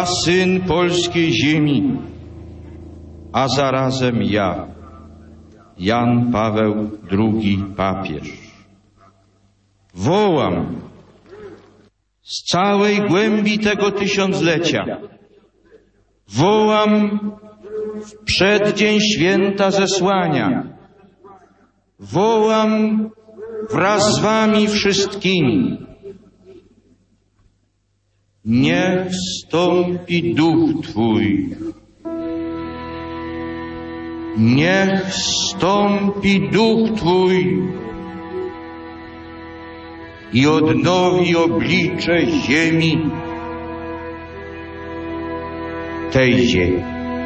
ja, syn polskiej ziemi, a zarazem ja, Jan Paweł II papież, wołam z całej głębi tego tysiąclecia, wołam w przeddzień święta zesłania, wołam wraz z wami wszystkimi. Niech wstąpi duch Twój. Niech wstąpi duch Twój i odnowi oblicze ziemi, tej ziemi.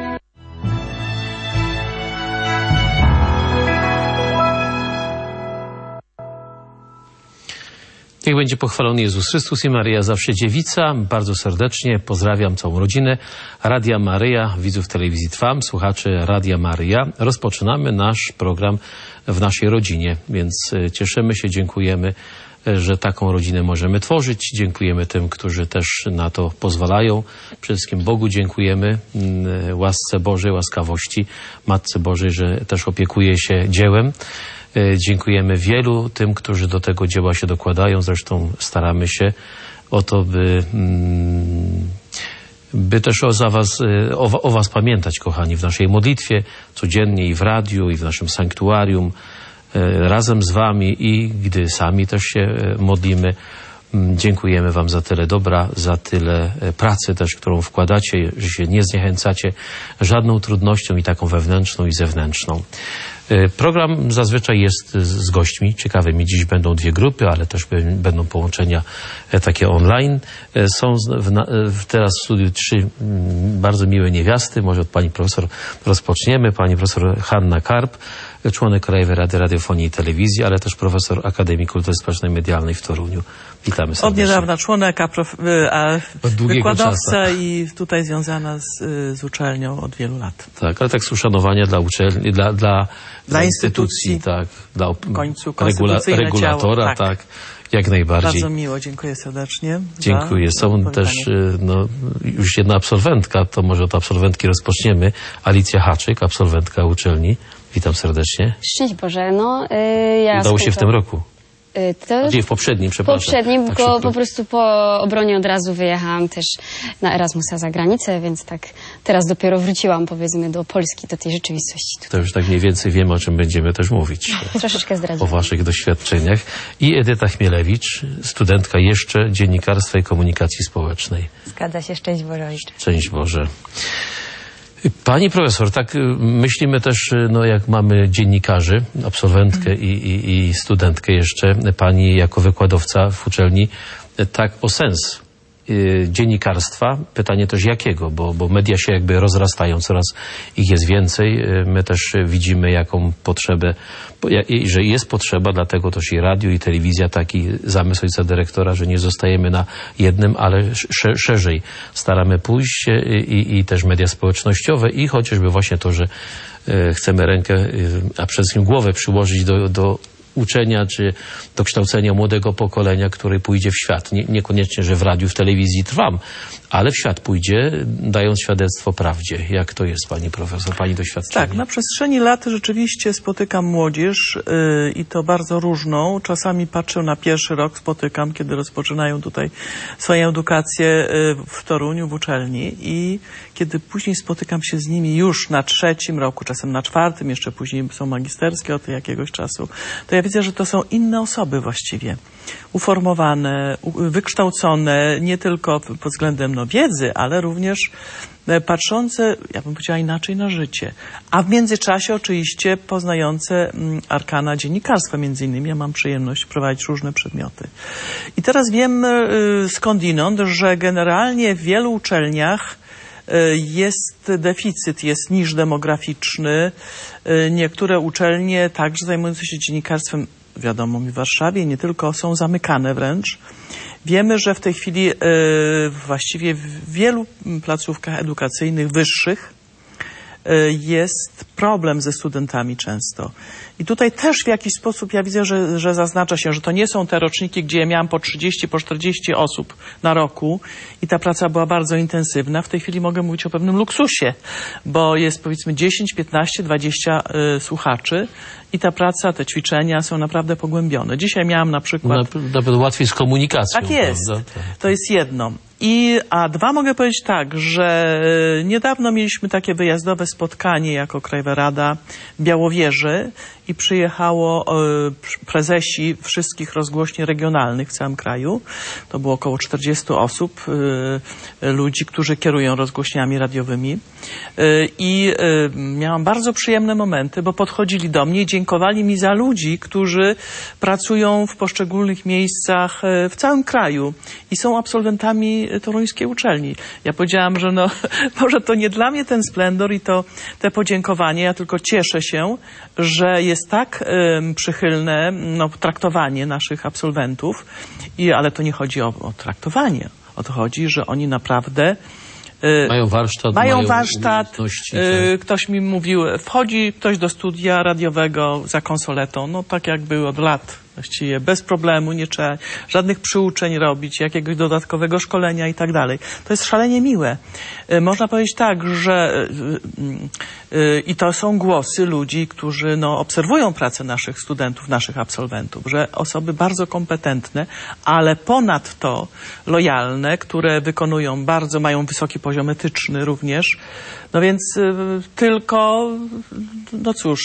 Niech będzie pochwalony Jezus Chrystus i Maryja zawsze dziewica. Bardzo serdecznie pozdrawiam całą rodzinę Radia Maryja, widzów telewizji Trwam, słuchaczy Radia Maryja. Rozpoczynamy nasz program w naszej rodzinie, więc cieszymy się, dziękujemy, że taką rodzinę możemy tworzyć. Dziękujemy tym, którzy też na to pozwalają. Przede wszystkim Bogu dziękujemy, łasce Bożej, łaskawości Matce Bożej, że też opiekuje się dziełem. Dziękujemy wielu tym, którzy do tego dzieła się dokładają. Zresztą staramy się o to, by też o was pamiętać, kochani, w naszej modlitwie codziennie i w radiu, i w naszym sanktuarium, razem z wami i gdy sami też się modlimy. Dziękujemy wam za tyle dobra, za tyle pracy też, którą wkładacie, że się nie zniechęcacie żadną trudnością i taką wewnętrzną i zewnętrzną. Program zazwyczaj jest z gośćmi ciekawymi. Dziś będą dwie grupy, ale też będą połączenia takie online. Są teraz w studiu trzy bardzo miłe niewiasty. Może od pani profesor rozpoczniemy. Pani profesor Hanna Karp, członek Krajowej Rady Radiofonii i Telewizji, ale też profesor Akademii Kultury Społecznej i Medialnej w Toruniu. Witamy serdecznie. Od niedawna członek, wykładowca i tutaj związana z uczelnią od wielu lat. Tak, ale tak z uszanowania dla uczelni, dla instytucji, tak, dla w końcu regulatora, ciało, tak, jak najbardziej. Bardzo miło, dziękuję serdecznie. Dziękuję. Są też już jedna absolwentka, to może od absolwentki rozpoczniemy. Alicja Haczyk, absolwentka uczelni. Witam serdecznie. Szczęść Boże. Udało się w tym roku. W poprzednim, przepraszam. W poprzednim, tylko po prostu po obronie od razu wyjechałam też na Erasmusa za granicę, więc tak teraz dopiero wróciłam, powiedzmy, do Polski, do tej rzeczywistości. To już tak mniej więcej wiemy, o czym będziemy też mówić. Troszeczkę zdradzę. O waszych doświadczeniach. I Edyta Chmielewicz, studentka jeszcze dziennikarstwa i komunikacji społecznej. Zgadza się, szczęść Boże. Szczęść Boże. Pani profesor, tak myślimy też, jak mamy dziennikarzy, absolwentkę i studentkę jeszcze, pani jako wykładowca w uczelni, tak o sens dziennikarstwa. Pytanie też jakiego, bo media się jakby rozrastają, coraz ich jest więcej. My też widzimy jaką potrzebę, że jest potrzeba, dlatego też i radio, i telewizja, taki zamysł ojca dyrektora, że nie zostajemy na jednym, ale szerzej staramy pójść i też media społecznościowe i chociażby właśnie to, że chcemy rękę, a przede wszystkim głowę przyłożyć do uczenia czy do kształcenia młodego pokolenia, które pójdzie w świat. Niekoniecznie, że w radiu, w telewizji Trwam, ale w świat pójdzie, dając świadectwo prawdzie. Jak to jest, pani profesor, pani doświadczenie? Tak, na przestrzeni lat rzeczywiście spotykam młodzież i to bardzo różną. Czasami patrzę na pierwszy rok, spotykam, kiedy rozpoczynają tutaj swoją edukację w Toruniu, w uczelni i kiedy później spotykam się z nimi już na trzecim roku, czasem na czwartym, jeszcze później są magisterskie od jakiegoś czasu, to ja widzę, że to są inne osoby właściwie. Uformowane, wykształcone, nie tylko pod względem wiedzy, ale również patrzące, ja bym powiedziała inaczej, na życie. A w międzyczasie oczywiście poznające arkana dziennikarstwa między innymi. Ja mam przyjemność prowadzić różne przedmioty. I teraz wiem skądinąd, że generalnie w wielu uczelniach jest deficyt, jest niż demograficzny. Niektóre uczelnie, także zajmujące się dziennikarstwem, wiadomo mi w Warszawie, nie tylko, są zamykane wręcz. Wiemy, że w tej chwili właściwie w wielu placówkach edukacyjnych wyższych jest problem ze studentami często. I tutaj też w jakiś sposób ja widzę, że zaznacza się, że to nie są te roczniki, gdzie ja miałam po 30, po 40 osób na roku i ta praca była bardzo intensywna. W tej chwili mogę mówić o pewnym luksusie, bo jest powiedzmy 10, 15, 20 słuchaczy i ta praca, te ćwiczenia są naprawdę pogłębione. Dzisiaj miałam na przykład... Nawet łatwiej z komunikacją. Tak jest. Prawda? To jest jedno. A dwa, mogę powiedzieć tak, że niedawno mieliśmy takie wyjazdowe spotkanie jako Krajowa Rada w Białowieży i przyjechało prezesi wszystkich rozgłośni regionalnych w całym kraju. To było około 40 osób, ludzi, którzy kierują rozgłośniami radiowymi. I miałam bardzo przyjemne momenty, bo podchodzili do mnie i dziękowali mi za ludzi, którzy pracują w poszczególnych miejscach w całym kraju i są absolwentami toruńskiej uczelni. Ja powiedziałam, że no, może to nie dla mnie ten splendor i te podziękowanie, ja tylko cieszę się, że jest tak przychylne traktowanie naszych absolwentów, ale to nie chodzi o traktowanie, o to chodzi, że oni naprawdę mają warsztat. Ktoś mi mówił, wchodzi ktoś do studia radiowego za konsoletą, no tak jak było od lat właściwie, bez problemu, nie trzeba żadnych przyuczeń robić, jakiegoś dodatkowego szkolenia i tak dalej. To jest szalenie miłe. Można powiedzieć tak, że i to są głosy ludzi, którzy obserwują pracę naszych studentów, naszych absolwentów, że osoby bardzo kompetentne, ale ponadto lojalne, które wykonują mają wysoki poziom etyczny również. No więc tylko, no cóż...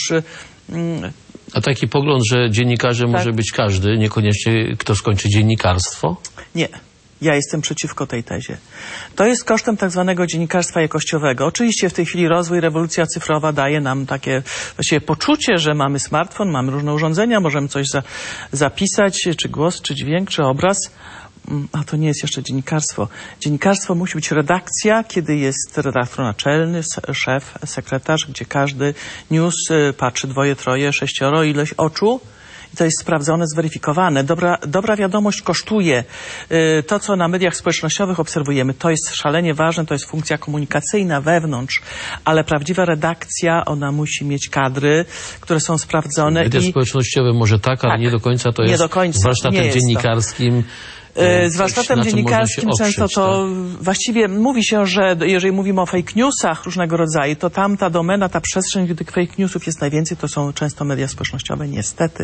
A taki pogląd, że dziennikarzem może być każdy, niekoniecznie kto skończy dziennikarstwo? Nie. Ja jestem przeciwko tej tezie. To jest kosztem tak zwanego dziennikarstwa jakościowego. Oczywiście w tej chwili rozwój, rewolucja cyfrowa daje nam takie właściwie poczucie, że mamy smartfon, mamy różne urządzenia, możemy coś zapisać, czy głos, czy dźwięk, czy obraz. A to nie jest jeszcze dziennikarstwo. Dziennikarstwo musi być redakcja, kiedy jest redaktor naczelny, szef, sekretarz, gdzie każdy news patrzy 2, 3, 6, ileś oczu. I to jest sprawdzone, zweryfikowane. Dobra wiadomość kosztuje. To, co na mediach społecznościowych obserwujemy, to jest szalenie ważne, to jest funkcja komunikacyjna wewnątrz, ale prawdziwa redakcja, ona musi mieć kadry, które są sprawdzone. Media społecznościowe może tak, ale nie do końca to jest warsztatem dziennikarskim. Z warsztatem dziennikarskim często to właściwie mówi się, że jeżeli mówimy o fake newsach różnego rodzaju, to tam ta domena, ta przestrzeń, gdzie tych fake newsów jest najwięcej, to są często media społecznościowe, niestety.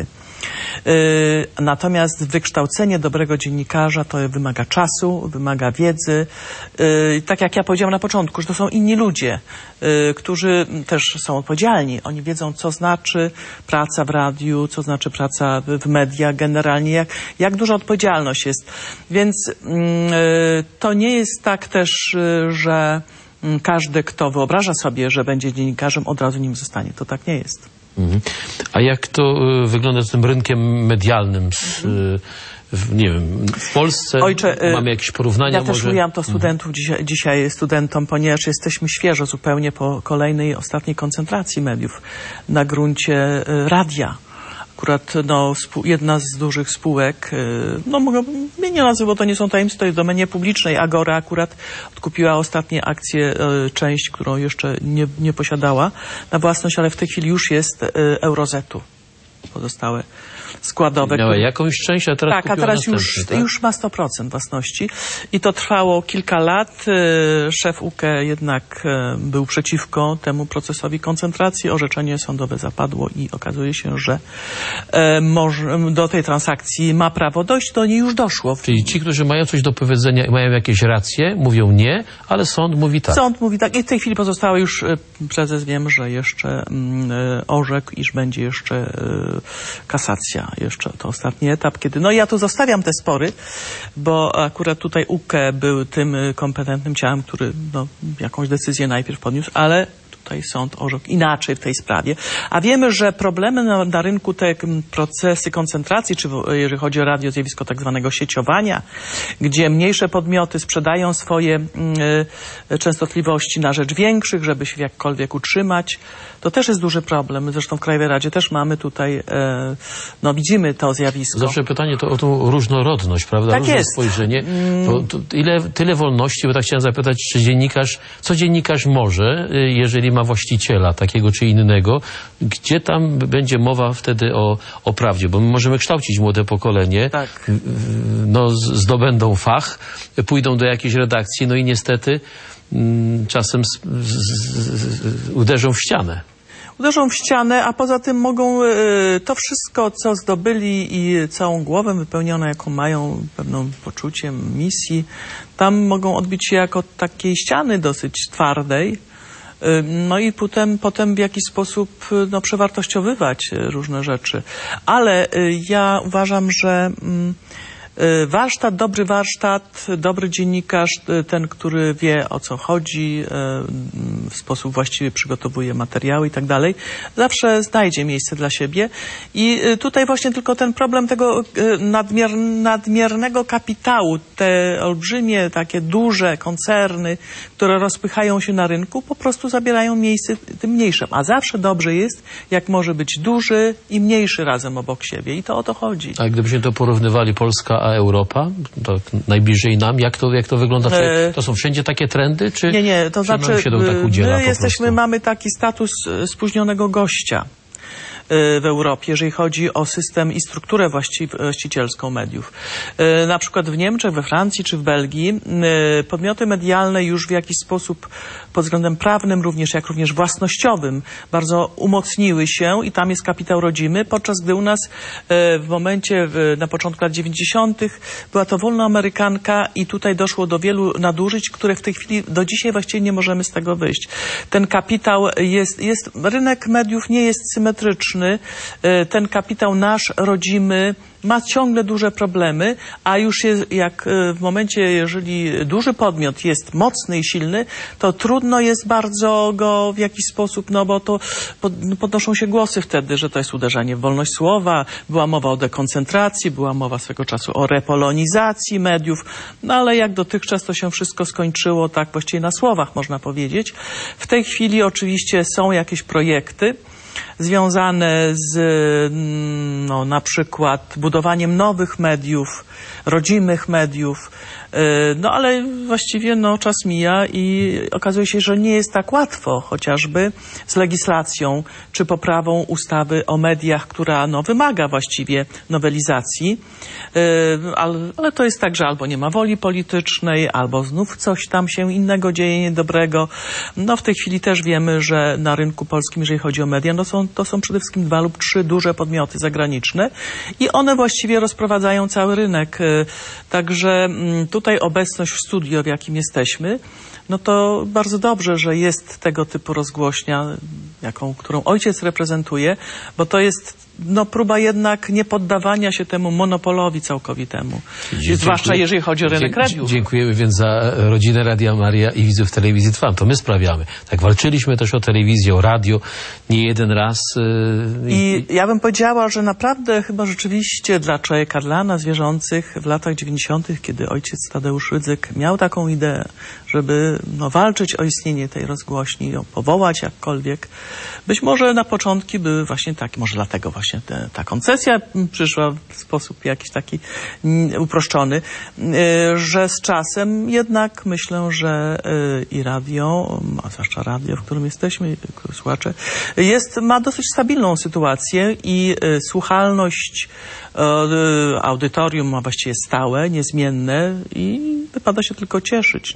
Natomiast wykształcenie dobrego dziennikarza to wymaga czasu, wymaga wiedzy. Tak jak ja powiedziałam na początku, że to są inni ludzie, którzy też są odpowiedzialni. Oni wiedzą, co znaczy praca w radiu, co znaczy praca w mediach generalnie, jak duża odpowiedzialność jest. Więc to nie jest tak też, że każdy, kto wyobraża sobie, że będzie dziennikarzem, od razu nim zostanie. To tak nie jest. A jak to wygląda z tym rynkiem medialnym? Nie wiem, w Polsce mamy jakieś porównania? Ja też mówiłam to studentów dzisiaj studentom, ponieważ jesteśmy świeżo zupełnie po kolejnej, ostatniej koncentracji mediów na gruncie radia. Akurat jedna z dużych spółek, mogę nie nazywać, bo to nie są tajemnice, to jest w domenie publicznej. Agora akurat odkupiła ostatnie akcje, część, którą jeszcze nie posiadała na własność, ale w tej chwili już jest Eurozetu. Pozostałe składowe. Miała jakąś część, a teraz tak, a teraz już ma 100% własności. I to trwało kilka lat. Szef UKE jednak był przeciwko temu procesowi koncentracji. Orzeczenie sądowe zapadło i okazuje się, że do tej transakcji ma prawo dojść. Do niej już doszło. Czyli ci, którzy mają coś do powiedzenia i mają jakieś racje, mówią nie, ale sąd mówi tak. Sąd mówi tak. I w tej chwili pozostałe już prezes, wiem, że jeszcze orzekł, iż będzie jeszcze kasacja. Jeszcze to ostatni etap, kiedy... ja tu zostawiam te spory, bo akurat tutaj UKE był tym kompetentnym ciałem, który jakąś decyzję najpierw podniósł, ale tutaj sąd orzekł inaczej w tej sprawie. A wiemy, że problemy na rynku, te procesy koncentracji, czy jeżeli chodzi o radio, zjawisko tak zwanego sieciowania, gdzie mniejsze podmioty sprzedają swoje częstotliwości na rzecz większych, żeby się jakkolwiek utrzymać, to też jest duży problem. Zresztą w Krajowej Radzie też mamy tutaj, widzimy to zjawisko. Zawsze pytanie to o tą różnorodność, prawda? Tak różne jest. spojrzenie. Tyle wolności, bo tak chciałem zapytać, co dziennikarz może, jeżeli ma właściciela takiego czy innego, gdzie tam będzie mowa wtedy o prawdzie? Bo my możemy kształcić młode pokolenie, Tak. no, zdobędą fach, pójdą do jakiejś redakcji, no i niestety czasem uderzą w ścianę. Uderzą w ścianę, a poza tym mogą to wszystko, co zdobyli i całą głowę wypełnioną, jaką mają, pewną poczuciem misji, tam mogą odbić się jako takiej ściany dosyć twardej. No i potem w jakiś sposób przewartościowywać różne rzeczy. Ale ja uważam, że dobry warsztat, dobry dziennikarz, ten, który wie, o co chodzi, w sposób właściwy przygotowuje materiały i tak dalej, zawsze znajdzie miejsce dla siebie. I tutaj właśnie tylko ten problem tego nadmiernego kapitału, te olbrzymie, takie duże koncerny, które rozpychają się na rynku, po prostu zabierają miejsce tym mniejszym. A zawsze dobrze jest, jak może być duży i mniejszy razem obok siebie. I to o to chodzi. A gdybyśmy to porównywali Polska a Europa, to najbliżej nam, jak to wygląda? Czy to są wszędzie takie trendy, czy nie, to znaczy nam się to tak udziela mamy taki status spóźnionego gościa w Europie, jeżeli chodzi o system i strukturę właścicielską mediów. Na przykład w Niemczech, we Francji czy w Belgii podmioty medialne już w jakiś sposób pod względem prawnym, jak również własnościowym bardzo umocniły się i tam jest kapitał rodzimy, podczas gdy u nas w momencie, na początku lat 90. była to wolna amerykanka i tutaj doszło do wielu nadużyć, które w tej chwili do dzisiaj właściwie nie możemy z tego wyjść. Ten kapitał rynek mediów nie jest symetryczny. Ten kapitał nasz, rodzimy, ma ciągle duże problemy, a już jest, jak w momencie, jeżeli duży podmiot jest mocny i silny, to trudno jest bardzo go w jakiś sposób, no bo to podnoszą się głosy wtedy, że to jest uderzanie w wolność słowa, była mowa o dekoncentracji, była mowa swego czasu o repolonizacji mediów, no ale jak dotychczas to się wszystko skończyło tak właściwie na słowach, można powiedzieć. W tej chwili oczywiście są jakieś projekty związane z na przykład budowaniem nowych mediów, rodzimych mediów, no ale właściwie czas mija i okazuje się, że nie jest tak łatwo, chociażby z legislacją czy poprawą ustawy o mediach, która wymaga właściwie nowelizacji, ale to jest tak, że albo nie ma woli politycznej, albo znów coś tam się innego dzieje niedobrego. W tej chwili też wiemy, że na rynku polskim, jeżeli chodzi o media, to są przede wszystkim 2 lub 3 duże podmioty zagraniczne i one właściwie rozprowadzają cały rynek. Także tutaj obecność w studio, w jakim jesteśmy, to bardzo dobrze, że jest tego typu rozgłośnia, którą ojciec reprezentuje, bo to jest próba jednak nie poddawania się temu monopolowi całkowitemu. Zwłaszcza jeżeli chodzi o rynek radiów. Dziękujemy więc za rodzinę Radia Maria i widzów Telewizji Trwam. To my sprawiamy. Tak, walczyliśmy też o telewizję, o radio nie jeden raz. I ja bym powiedziała, że naprawdę chyba rzeczywiście dla człowieka, dla nas wierzących w latach 90., kiedy ojciec Tadeusz Rydzyk miał taką ideę, żeby walczyć o istnienie tej rozgłośni, ją powołać jakkolwiek, być może na początki były właśnie takie, może dlatego właśnie ta koncesja przyszła w sposób jakiś taki uproszczony, że z czasem jednak myślę, że i radio, a zwłaszcza radio, w którym jesteśmy, słuchacze, ma dosyć stabilną sytuację i słuchalność audytorium ma właściwie stałe, niezmienne i wypada się tylko cieszyć.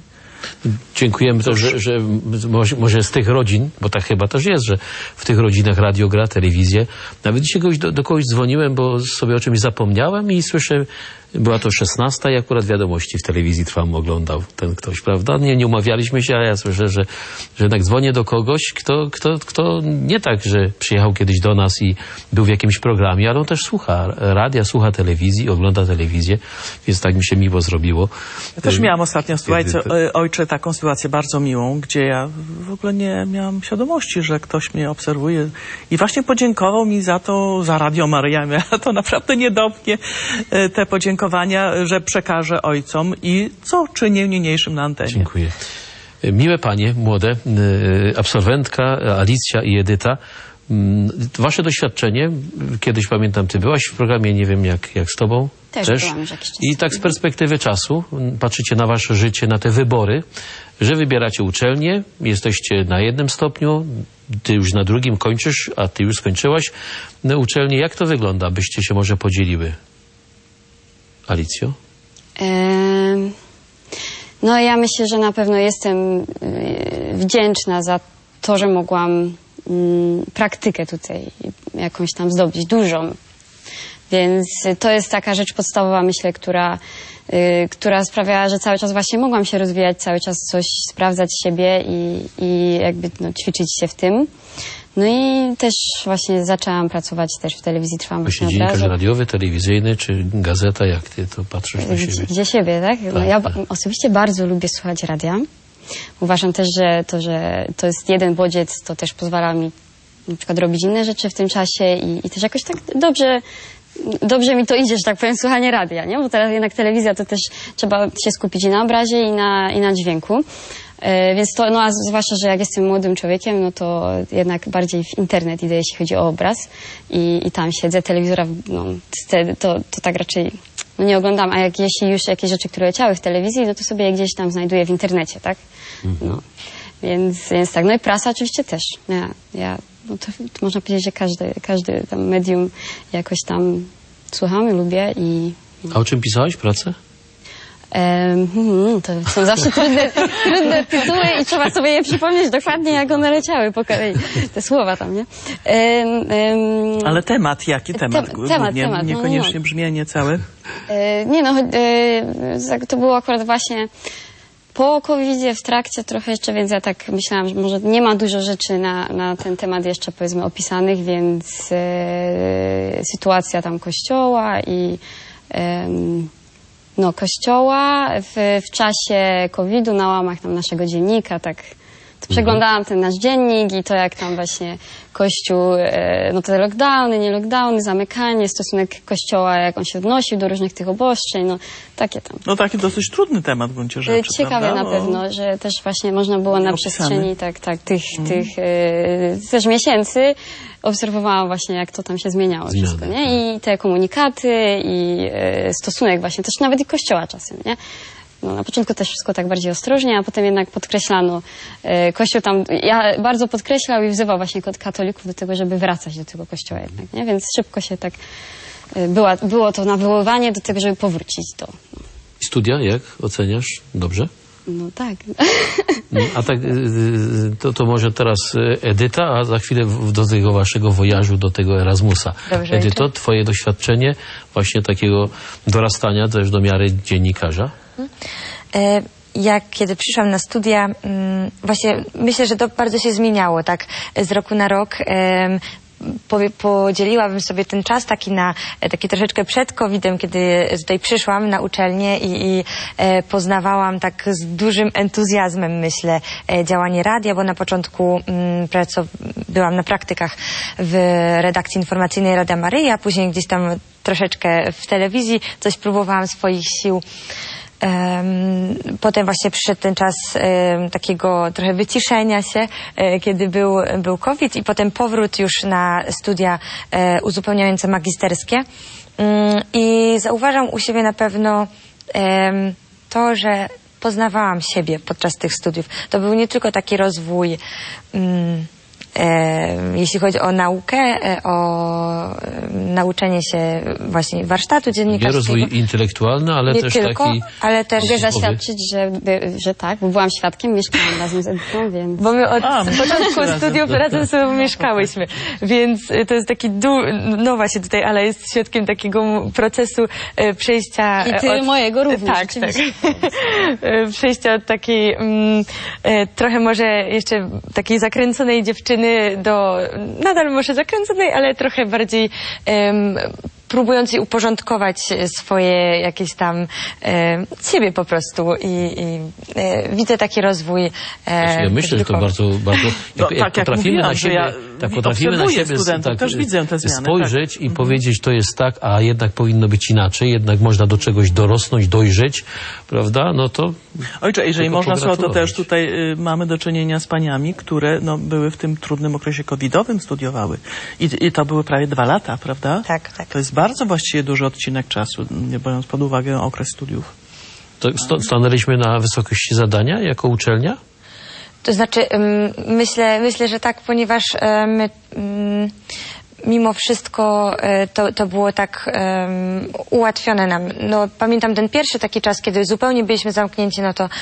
Dziękujemy też, że może z tych rodzin, bo tak chyba też jest, że w tych rodzinach radio gra, telewizję. Nawet dzisiaj do kogoś dzwoniłem, bo sobie o czymś zapomniałem i słyszę, była to 16 i akurat wiadomości w Telewizji Trwam oglądał ten ktoś, prawda? Nie umawialiśmy się, a ja słyszę, że jednak dzwonię do kogoś, kto nie tak, że przyjechał kiedyś do nas i był w jakimś programie, ale on też słucha radia, słucha telewizji, ogląda telewizję, więc tak mi się miło zrobiło. Ja też miałam ostatnio, słuchajcie, ojcze, taką sytuację bardzo miłą, gdzie ja w ogóle nie miałam świadomości, że ktoś mnie obserwuje i właśnie podziękował mi za Radio Maria. Ja to naprawdę nie dopnie te podziękowania, że przekażę ojcom i co czynię niniejszym na antenie. Dziękuję. Miłe panie, młode, absolwentka Alicja i Edyta, wasze doświadczenie, kiedyś pamiętam, ty byłaś w programie, nie wiem jak z tobą, Też byłam już jakiś czas. I tak z perspektywy czasu patrzycie na wasze życie, na te wybory, że wybieracie uczelnię, jesteście na jednym stopniu, ty już na drugim kończysz, a ty już skończyłaś uczelnię. Jak to wygląda? Byście się może podzieliły? Alicjo? No ja myślę, że na pewno jestem wdzięczna za to, że mogłam praktykę tutaj jakąś tam zdobyć, dużą. Więc to jest taka rzecz podstawowa, myślę, która sprawiała, że cały czas właśnie mogłam się rozwijać, cały czas coś sprawdzać siebie i jakby ćwiczyć się w tym. No i też właśnie zaczęłam pracować też w telewizji, trwałam Właśnie właśnie od dziennikarz razu. radiowy, telewizyjny czy gazeta, jak ty to patrzysz na siebie? Gdzie siebie, tak? No, ja osobiście bardzo lubię słuchać radia. Uważam też, że to jest jeden bodziec, to też pozwala mi na przykład robić inne rzeczy w tym czasie i też jakoś tak dobrze mi to idzie, że tak powiem, słuchanie radia, nie? Bo teraz jednak telewizja to też trzeba się skupić i na obrazie, i na dźwięku. Więc to, no a zwłaszcza, że jak jestem młodym człowiekiem, no to jednak bardziej w internet idę, jeśli chodzi o obraz i tam siedzę, telewizora, no to tak raczej nie oglądam, a jeśli już jakieś rzeczy, które leciały w telewizji, no to sobie je gdzieś tam znajduję w internecie, tak? No. Więc tak, no i prasa oczywiście też. No to można powiedzieć, że każdy tam medium jakoś tam słuchamy, lubię i... A o czym pisałaś pracę? To są zawsze trudne tytuły i trzeba sobie je przypomnieć dokładnie, jak one leciały po kolei. Te słowa tam, nie? Ale temat, jaki temat? Temat. Niekoniecznie brzmienie całe? To było akurat właśnie po COVID-zie, w trakcie trochę jeszcze, więc ja tak myślałam, że może nie ma dużo rzeczy na ten temat jeszcze, powiedzmy, opisanych, więc sytuacja tam kościoła i kościoła w czasie COVID-u na łamach tam naszego dziennika, tak to przeglądałam ten nasz dziennik i to jak tam właśnie Kościół, no te lockdowny, nie lockdowny, zamykanie, stosunek Kościoła, jak on się odnosił do różnych tych obostrzeń, no takie tam. No taki dosyć trudny temat w gruncie rzeczy, ciekawe prawda? na pewno, że też właśnie można było na przestrzeni tych też miesięcy obserwowałam właśnie, jak to tam się zmieniało wszystko, nie? I te komunikaty i stosunek właśnie, też nawet i Kościoła czasem, nie? No, na początku też wszystko tak bardziej ostrożnie, a potem jednak podkreślano. Kościół tam bardzo podkreślał i wzywał właśnie katolików do tego, żeby wracać do tego kościoła jednak, nie? Więc szybko się tak było to nawoływanie do tego, żeby powrócić do... Studia jak oceniasz? Dobrze? No tak. A tak, to może teraz Edyta, a za chwilę do tego waszego wojażu, do tego Erasmusa. Dobrze, Edyto, twoje doświadczenie właśnie takiego dorastania też do miary dziennikarza? Kiedy przyszłam na studia, właśnie myślę, że to bardzo się zmieniało, tak z roku na rok. Podzieliłabym sobie ten czas taki troszeczkę przed COVID-em, kiedy tutaj przyszłam na uczelnię i poznawałam tak z dużym entuzjazmem, myślę, działanie radia, bo na początku byłam na praktykach w redakcji informacyjnej Radia Maryja, później gdzieś tam troszeczkę w telewizji, coś próbowałam swoich sił. Potem właśnie przyszedł ten czas takiego trochę wyciszenia się, kiedy był COVID i potem powrót już na studia uzupełniające magisterskie. I zauważam u siebie na pewno to, że poznawałam siebie podczas tych studiów. To był nie tylko taki rozwój jeśli chodzi o naukę, o nauczenie się właśnie warsztatu dziennikarskiego. Nie rozwój intelektualny, ale nie też tylko, taki... ale też... Mogę zaświadczyć, że tak, bo byłam świadkiem, mieszkałam razem z Edytą, więc... Bo my od początku studiów razem sobie mieszkałyśmy, więc to jest taki no właśnie tutaj, ale jest świadkiem takiego procesu przejścia... I ty mojego również, tak. Przejścia od takiej trochę może jeszcze takiej zakręconej dziewczyny do nadal może zakręconej, ale trochę bardziej próbującej uporządkować swoje jakieś tam siebie po prostu i widzę taki rozwój. Ja myślę, że to bardzo jak potrafimy na siebie, potrafimy na siebie też widzę te zmiany, spojrzeć i powiedzieć, to jest tak, a jednak powinno być inaczej, jednak można do czegoś dorosnąć, dojrzeć, prawda? No to... Ojcze, jeżeli można, to też tutaj mamy do czynienia z paniami, które były w tym trudnym okresie covidowym, studiowały. I to były prawie 2 lata, prawda? Tak. To jest bardzo właściwie duży odcinek czasu, nie biorąc pod uwagę okres studiów. To stanęliśmy na wysokości zadania jako uczelnia? To znaczy, myślę, że tak, ponieważ my mimo wszystko to było tak ułatwione nam. No, pamiętam ten pierwszy taki czas, kiedy zupełnie byliśmy zamknięci, no to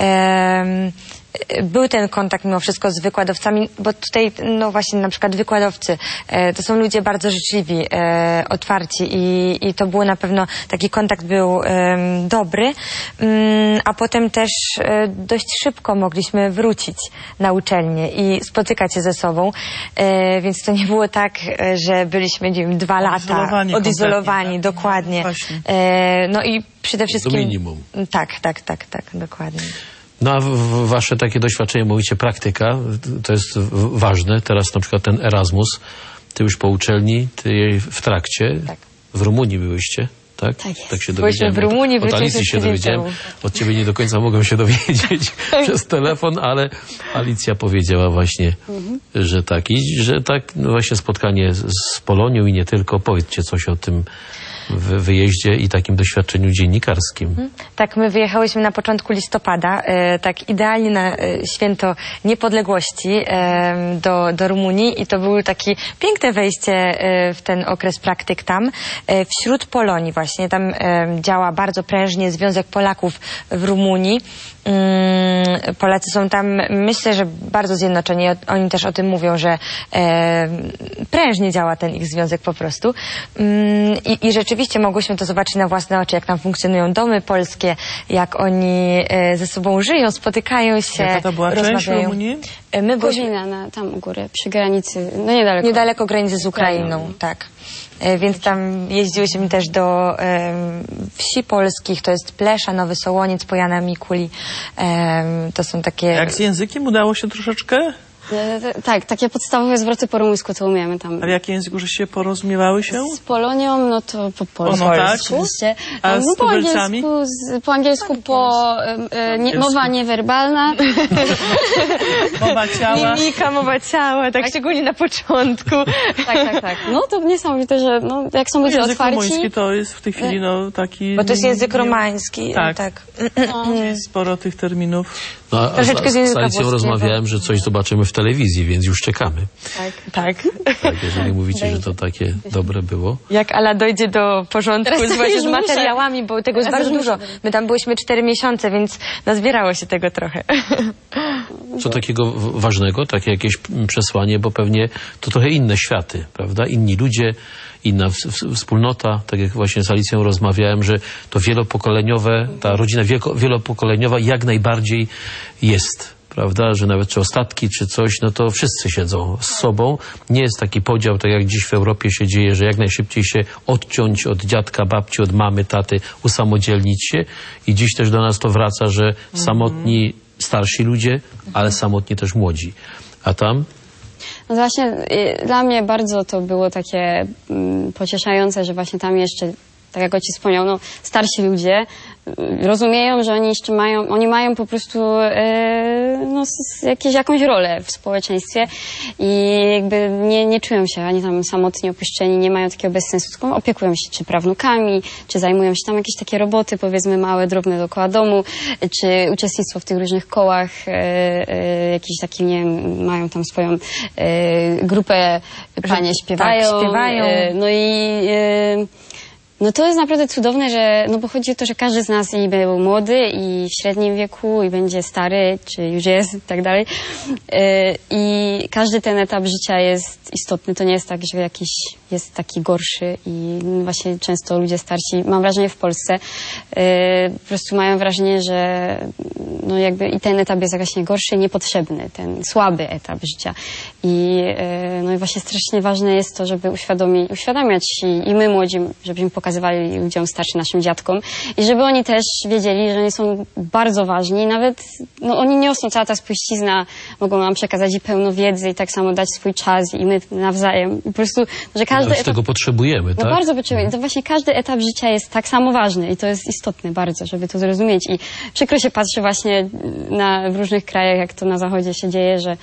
był ten kontakt mimo wszystko z wykładowcami, bo tutaj, no właśnie, na przykład wykładowcy, to są ludzie bardzo życzliwi, otwarci i to było na pewno, taki kontakt był dobry, a potem też dość szybko mogliśmy wrócić na uczelnię i spotykać się ze sobą, więc to nie było tak, że byliśmy, nie wiem, 2 lata odizolowani, dokładnie. No i przede wszystkim... Do minimum. Tak, dokładnie. No a wasze takie doświadczenie, mówicie praktyka, to jest ważne. Teraz na przykład ten Erasmus, ty już po uczelni, ty w trakcie. Tak. W Rumunii byłyście, tak? Tak jest. Tak się dowiedziałem. W Rumunii od Alicji się dowiedziałem. Od ciebie nie do końca mogłem się dowiedzieć przez telefon, ale Alicja powiedziała właśnie, że tak. I że tak, no właśnie spotkanie z Polonią i nie tylko. Powiedzcie coś o tym wyjeździe i takim doświadczeniu dziennikarskim. Tak, my wyjechałyśmy na początku listopada, tak idealnie na święto niepodległości do Rumunii i to było takie piękne wejście w ten okres praktyk tam. Wśród Polonii właśnie, tam działa bardzo prężnie Związek Polaków w Rumunii. Polacy są tam, myślę, że bardzo zjednoczeni. Oni też o tym mówią, że prężnie działa ten ich związek po prostu. I rzeczywiście mogłyśmy to zobaczyć na własne oczy, jak tam funkcjonują domy polskie, jak oni ze sobą żyją, spotykają się, Jaka to była rozmawiają. część Rumunii? My byliśmy Kozina, tam u góry, przy granicy, no niedaleko granicy z Ukrainą, tak. Więc tam jeździłyśmy też do wsi polskich, to jest Plesza, Nowy Sołoniec, Pojana Mikuli. To są takie... Jak z językiem udało się troszeczkę? Tak, takie podstawowe zwroty po rumuńsku to umiemy tam. A w jakim języku żeście porozumiewały się? Z Polonią, no to po polsku. No tak. Oczywiście. A z no, tubylcami? po angielsku mowa niewerbalna. Mowa ciała. Mimika, mowa ciała, tak szczególnie na początku. Tak. No to niesamowite, że no, jak są ludzie Język otwarci. rumuński to jest w tej chwili no, taki... Bo to jest język romański. Tak. Sporo tych terminów. No, a Troszeczkę z z języka Alicją włoskiego. rozmawiałem, że coś zobaczymy w telewizji, więc już czekamy. Tak. Tak, jeżeli mówicie, że to takie dobre było. Jak Ala dojdzie do porządku Teraz właśnie już z materiałami, bo tego jest Teraz bardzo już dużo. My tam byłyśmy 4 miesiące, więc nazbierało się tego trochę. Co takiego ważnego, takie jakieś przesłanie, bo pewnie to trochę inne światy, prawda? Inni ludzie, inna wspólnota, tak jak właśnie z Alicją rozmawiałem, że to wielopokoleniowe, ta rodzina wielopokoleniowa jak najbardziej jest, prawda? Że nawet czy ostatki, czy coś, no to wszyscy siedzą z sobą. Nie jest taki podział, tak jak dziś w Europie się dzieje, że jak najszybciej się odciąć od dziadka, babci, od mamy, taty, usamodzielnić się. I dziś też do nas to wraca, że samotni starsi ludzie, ale samotni też młodzi. A tam? No właśnie dla mnie bardzo to było takie pocieszające, że właśnie tam jeszcze, tak jak ojciec wspomniał, no, starsi ludzie rozumieją, że oni jeszcze mają po prostu no, jakąś rolę w społeczeństwie i jakby nie czują się ani tam samotni, opuszczeni, nie mają takiego bezsensu, tylko opiekują się czy prawnukami, czy zajmują się tam jakieś takie roboty, powiedzmy małe, drobne dookoła domu, czy uczestnictwo w tych różnych kołach, jakieś takie, nie wiem, mają tam swoją grupę, panie śpiewają. Tak, śpiewają. No i no to jest naprawdę cudowne, że, no bo chodzi o to, że każdy z nas i był młody i w średnim wieku i będzie stary, czy już jest i tak dalej. I każdy ten etap życia jest istotny. To nie jest tak, że jakiś jest taki gorszy i właśnie często ludzie starsi, mam wrażenie w Polsce, po prostu mają wrażenie, że no jakby i ten etap jest właśnie gorszy i niepotrzebny, ten słaby etap życia. No i właśnie strasznie ważne jest to, żeby uświadamiać i my młodzi, żebyśmy pokazywali ludziom starszym, naszym dziadkom i żeby oni też wiedzieli, że oni są bardzo ważni i nawet no oni niosą, cała ta spuścizna, mogą nam przekazać i pełno wiedzy i tak samo dać swój czas i my nawzajem. I po prostu, że każdy Ale z tego potrzebujemy, tak? No bardzo potrzebujemy. To właśnie każdy etap życia jest tak samo ważny i to jest istotne bardzo, żeby to zrozumieć. I przykro się patrzy właśnie w różnych krajach, jak to na zachodzie się dzieje, że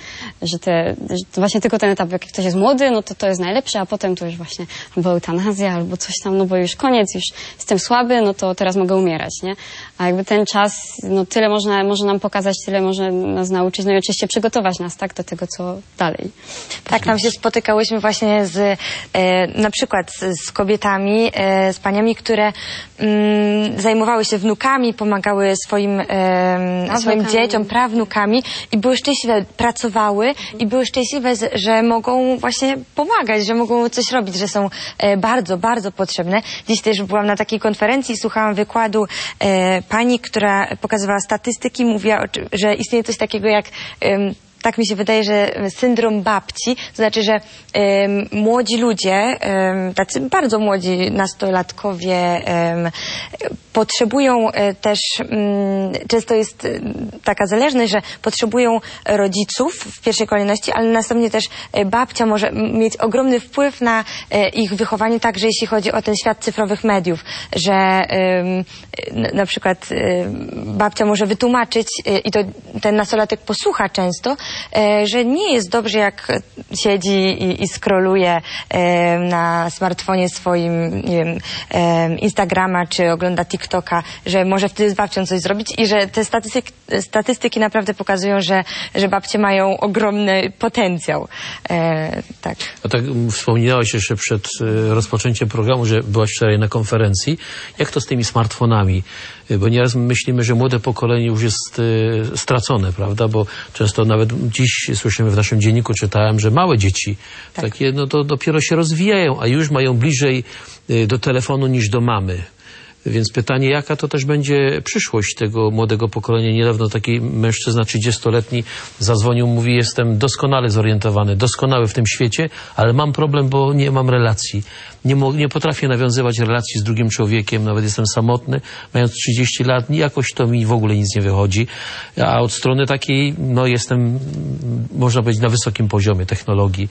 to właśnie tylko ten etap, jak ktoś jest młody, no to jest najlepsze, a potem to już właśnie albo eutanazja, albo coś tam, no bo już koniec, już jestem słaby, no to teraz mogę umierać, nie? A jakby ten czas, no tyle może nam pokazać, tyle może nas nauczyć, no i oczywiście przygotować nas, tak, do tego, co dalej. Tak, tam się spotykałyśmy właśnie na przykład z kobietami, z paniami, które zajmowały się wnukami, pomagały swoim dzieciom, prawnukami i były szczęśliwe, pracowały i były szczęśliwe, że mogą właśnie pomagać, że mogą coś robić, że są bardzo, bardzo potrzebne. Dziś też byłam na takiej konferencji i słuchałam wykładu pani, która pokazywała statystyki, mówiła, że istnieje coś takiego jak tak mi się wydaje, że syndrom babci, to znaczy, że młodzi ludzie, tacy bardzo młodzi nastolatkowie potrzebują też, często jest taka zależność, że potrzebują rodziców w pierwszej kolejności, ale następnie też babcia może mieć ogromny wpływ na ich wychowanie, także jeśli chodzi o ten świat cyfrowych mediów, że na przykład babcia może wytłumaczyć i to ten nastolatek posłucha często, że nie jest dobrze, jak siedzi i scrolluje na smartfonie swoim, nie wiem, Instagrama czy ogląda TikToka, że może wtedy z babcią coś zrobić i że te statystyki naprawdę pokazują, że babcie mają ogromny potencjał. Tak. A tak wspomniałaś jeszcze przed rozpoczęciem programu, że byłaś wczoraj na konferencji. Jak to z tymi smartfonami? Bo nieraz myślimy, że młode pokolenie już jest stracone, prawda? Bo często nawet dziś słyszymy w naszym dzienniku, czytałem, że małe dzieci takie, no to dopiero się rozwijają, a już mają bliżej do telefonu niż do mamy. Więc pytanie, jaka to też będzie przyszłość tego młodego pokolenia. Niedawno taki mężczyzna 30-letni zadzwonił, mówi, jestem doskonale zorientowany, doskonały w tym świecie, ale mam problem, bo nie mam relacji. Nie potrafię nawiązywać relacji z drugim człowiekiem, nawet jestem samotny, mając 30 lat, jakoś to mi w ogóle nic nie wychodzi. A od strony takiej, no jestem, można powiedzieć, na wysokim poziomie technologii,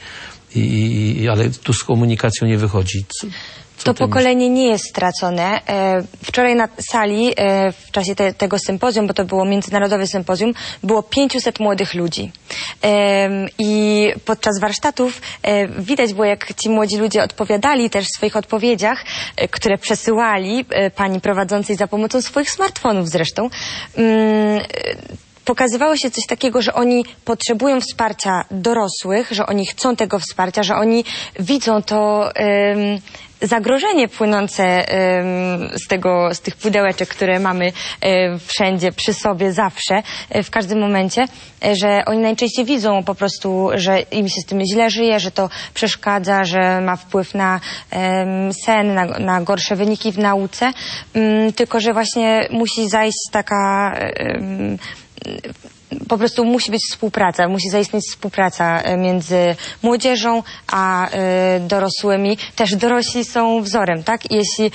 ale tu z komunikacją nie wychodzi. To pokolenie nie jest stracone. Wczoraj na sali w czasie tego sympozjum, bo to było międzynarodowe sympozjum, było 500 młodych ludzi. I podczas warsztatów widać było, jak ci młodzi ludzie odpowiadali też w swoich odpowiedziach, które przesyłali pani prowadzącej za pomocą swoich smartfonów zresztą. Pokazywało się coś takiego, że oni potrzebują wsparcia dorosłych, że oni chcą tego wsparcia, że oni widzą to zagrożenie płynące z tych pudełeczek, które mamy wszędzie, przy sobie, zawsze, w każdym momencie, że oni najczęściej widzą po prostu, że im się z tym źle żyje, że to przeszkadza, że ma wpływ na sen, na gorsze wyniki w nauce, tylko że właśnie musi zajść taka po prostu musi być współpraca, musi zaistnieć współpraca między młodzieżą a dorosłymi. Też dorośli są wzorem, tak? I jeśli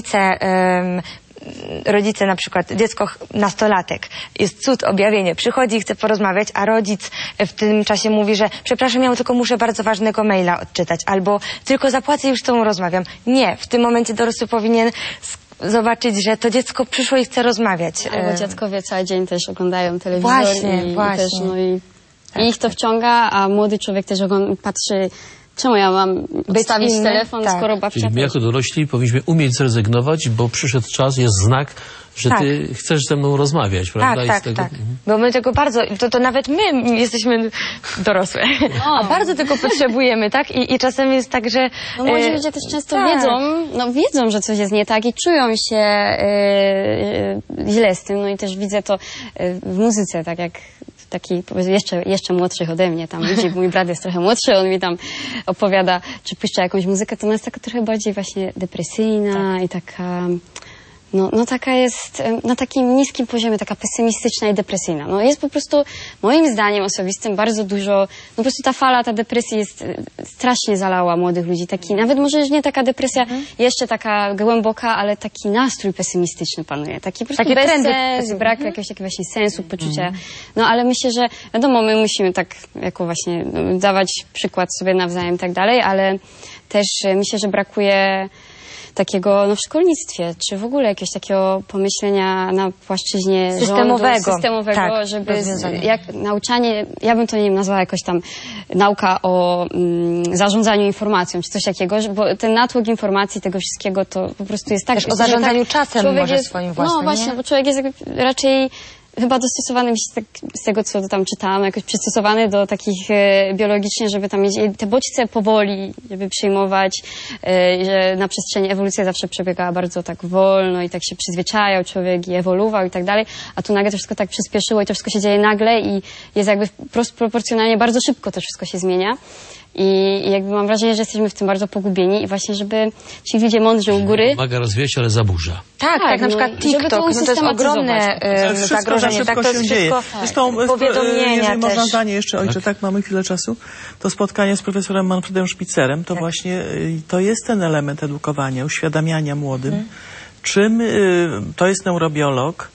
rodzice na przykład, dziecko, nastolatek, jest cud, objawienie, przychodzi i chce porozmawiać, a rodzic w tym czasie mówi, że przepraszam, ja tylko muszę bardzo ważnego maila odczytać, albo tylko zapłacę i już z tobą rozmawiam. Nie, w tym momencie dorosły powinien zobaczyć, że to dziecko przyszło i chce rozmawiać. Albo dziadkowie cały dzień też oglądają telewizor właśnie. I ich to wciąga, a młody człowiek też patrzy, czemu ja mam odstawić telefon, skoro babcia... Czyli my jako dorośli powinniśmy umieć zrezygnować, bo przyszedł czas, jest znak, że ty chcesz ze mną rozmawiać, prawda? Tak. Bo my tego bardzo, to nawet my jesteśmy dorosłe, a bardzo tego potrzebujemy, tak? I czasem jest tak, że... No młodzi ludzie też często wiedzą, że coś jest nie tak i czują się źle z tym, no i też widzę to w muzyce, tak jak taki jeszcze młodszych ode mnie tam ludzi, mój brat jest trochę młodszy, on mi tam opowiada, czy puszcza jakąś muzykę, to ona jest taka trochę bardziej właśnie depresyjna i taka... No taka jest na takim niskim poziomie, taka pesymistyczna i depresyjna. No jest po prostu, moim zdaniem osobistym, bardzo dużo, no po prostu ta fala, ta depresji jest strasznie zalała młodych ludzi. Taki, nawet może już nie taka depresja jeszcze taka głęboka, ale taki nastrój pesymistyczny panuje. Taki po prostu bezsens, brak jakiegoś takiego właśnie sensu, poczucia. No ale myślę, że wiadomo, my musimy tak jako właśnie dawać przykład sobie nawzajem i tak dalej, ale też myślę, że brakuje takiego w szkolnictwie, czy w ogóle jakiegoś takiego pomyślenia na płaszczyźnie systemowego, tak, żeby jak nauczanie, ja bym to nie wiem, nazwała jakoś tam nauka o zarządzaniu informacją, czy coś takiego, bo ten natłok informacji, tego wszystkiego, to po prostu jest tak... Też o zarządzaniu czasem może swoim własnym, no właśnie, bo człowiek jest raczej chyba dostosowany, z tego co tam czytałam, jakoś przystosowany do takich biologicznie, żeby tam mieć te bodźce powoli, żeby przyjmować, że na przestrzeni ewolucja zawsze przebiegała bardzo tak wolno i tak się przyzwyczajał człowiek i ewoluował i tak dalej, a tu nagle to wszystko tak przyspieszyło i to wszystko się dzieje nagle i jest jakby proporcjonalnie bardzo szybko to wszystko się zmienia. I jakby mam wrażenie, że jesteśmy w tym bardzo pogubieni i właśnie, żeby ci ludzie mądrzy u góry... Pomaga rozwijać, ale zaburza. Tak, na przykład TikTok, no to jest ogromne zagrożenie. Tak, to się dzieje. Zresztą, jeżeli można zdanie jeszcze, ojcze, tak, mamy chwilę czasu, to spotkanie z profesorem Manfredem Spitzelem, to właśnie to jest ten element edukowania, uświadamiania młodym, czym to jest neurobiolog,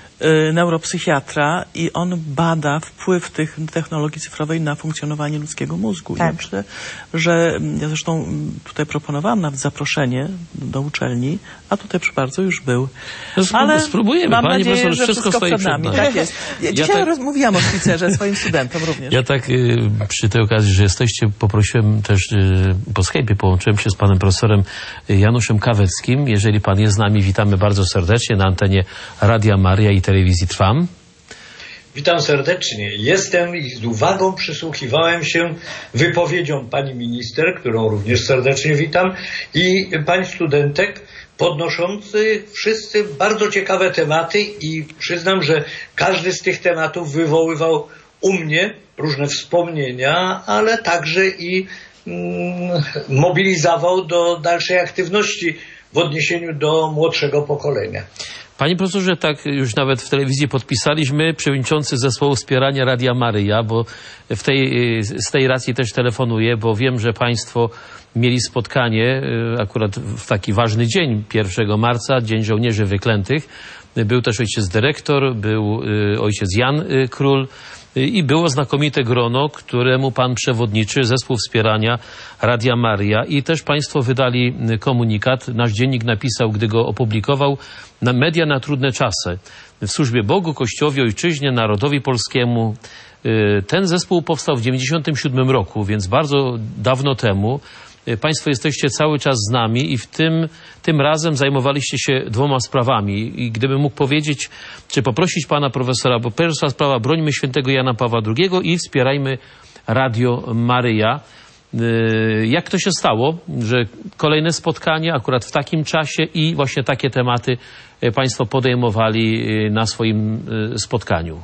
neuropsychiatra i on bada wpływ tych technologii cyfrowej na funkcjonowanie ludzkiego mózgu. Tak. I ja myślę, że ja zresztą tutaj proponowałam nawet zaproszenie do uczelni, a tutaj przy bardzo już był. Ale spróbujemy. Mam Pani nadzieję, profesor, że wszystko stoi przed nami. Tak jest. Dzisiaj mówiłam o Spitzelze swoim studentom również. Ja tak przy tej okazji, że jesteście, poprosiłem też po Skype'ie, połączyłem się z panem profesorem Januszem Kaweckim. Jeżeli pan jest z nami, witamy bardzo serdecznie na antenie Radia Maria i telewizji Trwam. Witam serdecznie. Jestem i z uwagą przysłuchiwałem się wypowiedziom pani minister, którą również serdecznie witam, i pań studentek, podnoszących wszyscy bardzo ciekawe tematy i przyznam, że każdy z tych tematów wywoływał u mnie różne wspomnienia, ale także i mobilizował do dalszej aktywności w odniesieniu do młodszego pokolenia. Panie profesorze, tak już nawet w telewizji podpisaliśmy, przewodniczący zespołu wspierania Radia Maryja, bo z tej racji też telefonuję, bo wiem, że państwo mieli spotkanie akurat w taki ważny dzień, 1 marca, Dzień Żołnierzy Wyklętych. Był też ojciec dyrektor, był ojciec Jan Król i było znakomite grono, któremu pan przewodniczy, zespół wspierania Radia Maryja, i też państwo wydali komunikat. Nasz dziennik napisał, gdy go opublikował, na media na trudne czasy. W służbie Bogu, Kościołowi, Ojczyźnie, Narodowi Polskiemu. Ten zespół powstał w 1997 roku, więc bardzo dawno temu. Państwo jesteście cały czas z nami i tym razem zajmowaliście się 2 sprawami. I gdybym mógł powiedzieć, czy poprosić pana profesora, bo pierwsza sprawa, brońmy świętego Jana Pawła II i wspierajmy Radio Maryja. Jak to się stało, że kolejne spotkanie akurat w takim czasie i właśnie takie tematy państwo podejmowali na swoim spotkaniu?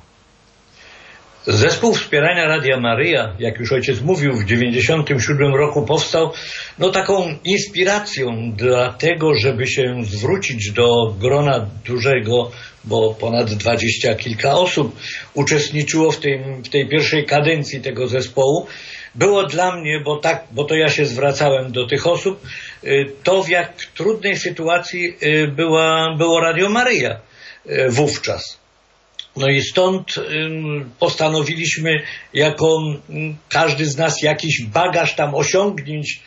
Zespół wspierania Radia Maryja, jak już ojciec mówił, w 1997 roku powstał taką inspiracją dla tego, żeby się zwrócić do grona dużego, bo ponad 20 kilka osób uczestniczyło w tej pierwszej kadencji tego zespołu. Było dla mnie, bo to ja się zwracałem do tych osób, to w jak trudnej sytuacji było Radio Maryja wówczas. No i stąd postanowiliśmy, jako każdy z nas jakiś bagaż tam osiągnięć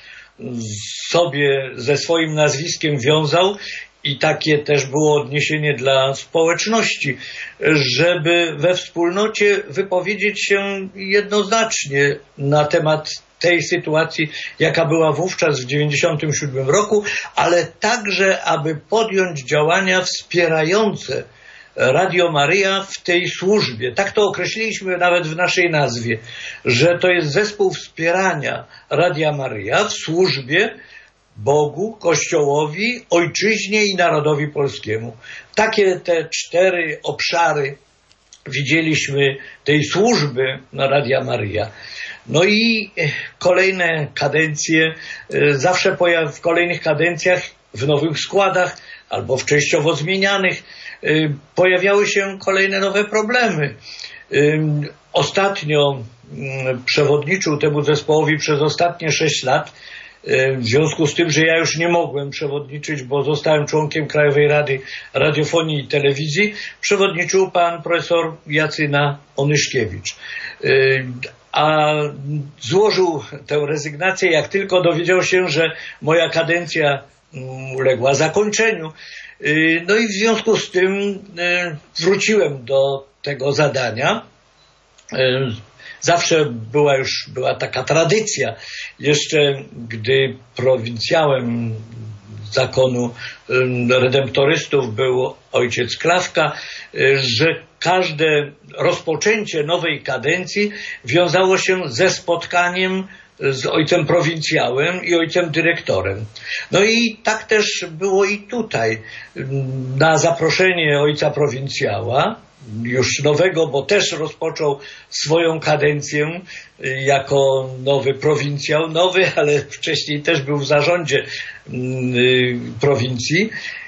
sobie ze swoim nazwiskiem wiązał, i takie też było odniesienie dla społeczności, żeby we wspólnocie wypowiedzieć się jednoznacznie na temat tej sytuacji, jaka była wówczas w 1997 roku, ale także, aby podjąć działania wspierające Radio Maryja w tej służbie. Tak to określiliśmy nawet w naszej nazwie, że to jest zespół wspierania Radia Maryja w służbie Bogu, Kościołowi, Ojczyźnie i Narodowi Polskiemu. Takie te 4 obszary widzieliśmy tej służby Radia Maryja. No i kolejne kadencje, zawsze w kolejnych kadencjach w nowych składach albo w częściowo zmienianych, pojawiały się kolejne nowe problemy. Ostatnio przewodniczył temu zespołowi przez ostatnie 6 lat. W związku z tym, że ja już nie mogłem przewodniczyć, bo zostałem członkiem Krajowej Rady Radiofonii i Telewizji, przewodniczył pan profesor Jacyna Onyszkiewicz. A złożył tę rezygnację, jak tylko dowiedział się, że moja kadencja uległa zakończeniu. No i w związku z tym wróciłem do tego zadania. Zawsze była taka tradycja, jeszcze gdy prowincjałem zakonu redemptorystów był ojciec Klawka, że każde rozpoczęcie nowej kadencji wiązało się ze spotkaniem z ojcem prowincjałem i ojcem dyrektorem. No i tak też było i tutaj. Na zaproszenie ojca prowincjała, już nowego, bo też rozpoczął swoją kadencję jako nowy prowincjał, ale wcześniej też był w zarządzie prowincji.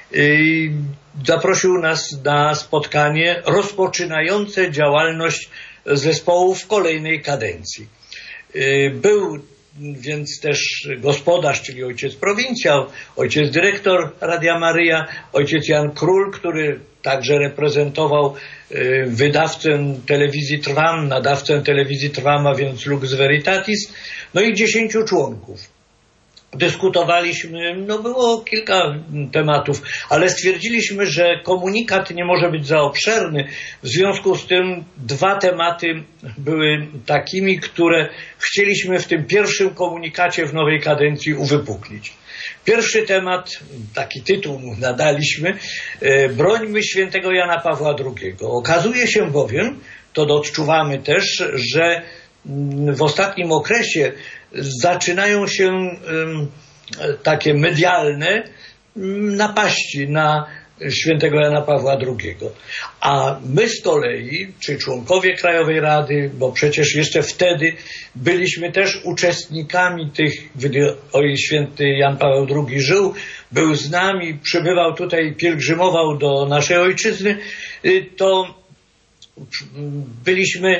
Zaprosił nas na spotkanie rozpoczynające działalność zespołu w kolejnej kadencji. Był więc też gospodarz, czyli ojciec prowincjał, ojciec dyrektor Radia Maryja, ojciec Jan Król, który także reprezentował wydawcę telewizji Trwam, nadawcę telewizji Trwam, a więc Lux Veritatis, no i 10 członków. Dyskutowaliśmy, było kilka tematów, ale stwierdziliśmy, że komunikat nie może być za obszerny. W związku z tym 2 tematy były takimi, które chcieliśmy w tym pierwszym komunikacie w nowej kadencji uwypuklić. Pierwszy temat, taki tytuł mu nadaliśmy, brońmy świętego Jana Pawła II. Okazuje się bowiem, to odczuwamy też, że w ostatnim okresie zaczynają się takie medialne napaści na świętego Jana Pawła II. A my z kolei, czy członkowie Krajowej Rady, bo przecież jeszcze wtedy byliśmy też uczestnikami tych, gdy święty Jan Paweł II żył, był z nami, przybywał tutaj, pielgrzymował do naszej ojczyzny, to byliśmy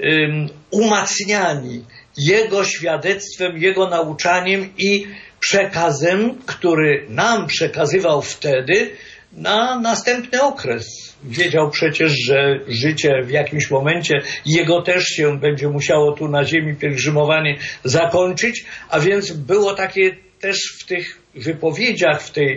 umacniani jego świadectwem, jego nauczaniem i przekazem, który nam przekazywał wtedy na następny okres. Wiedział przecież, że życie w jakimś momencie jego też się będzie musiało tu na ziemi pielgrzymowanie zakończyć, a więc było takie też w tych wypowiedziach, w tej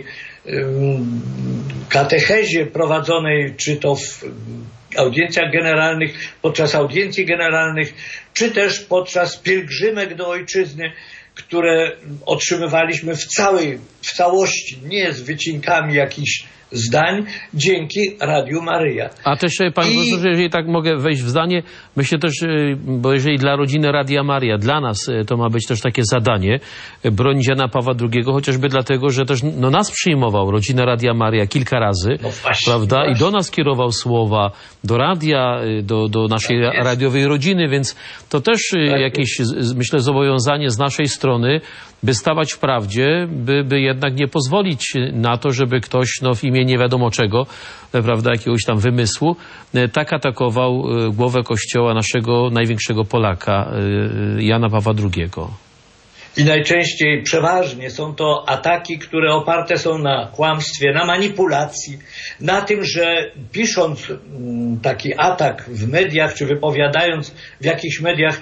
katechezie prowadzonej, czy to w audiencjach generalnych, podczas audiencji generalnych, czy też podczas pielgrzymek do ojczyzny, które otrzymywaliśmy w całości, nie z wycinkami jakichś zdań, dzięki Radiu Maryja. A też, panie profesorze, jeżeli tak mogę wejść w zdanie, myślę też, bo jeżeli dla rodziny Radia Maryja, dla nas to ma być też takie zadanie, bronić Jana Pawła II, chociażby dlatego, że też nas przyjmował rodzina Radia Maryja kilka razy, prawda? Właśnie. I do nas kierował słowa, do radia, do naszej radiowej rodziny, więc to też jakieś, myślę, zobowiązanie z naszej strony, by stawać w prawdzie, by jednak nie pozwolić na to, żeby ktoś w imię nie wiadomo czego, prawda, jakiegoś tam wymysłu, tak atakował głowę Kościoła naszego największego Polaka, Jana Pawła II. I najczęściej, przeważnie są to ataki, które oparte są na kłamstwie, na manipulacji, na tym, że pisząc taki atak w mediach, czy wypowiadając w jakichś mediach,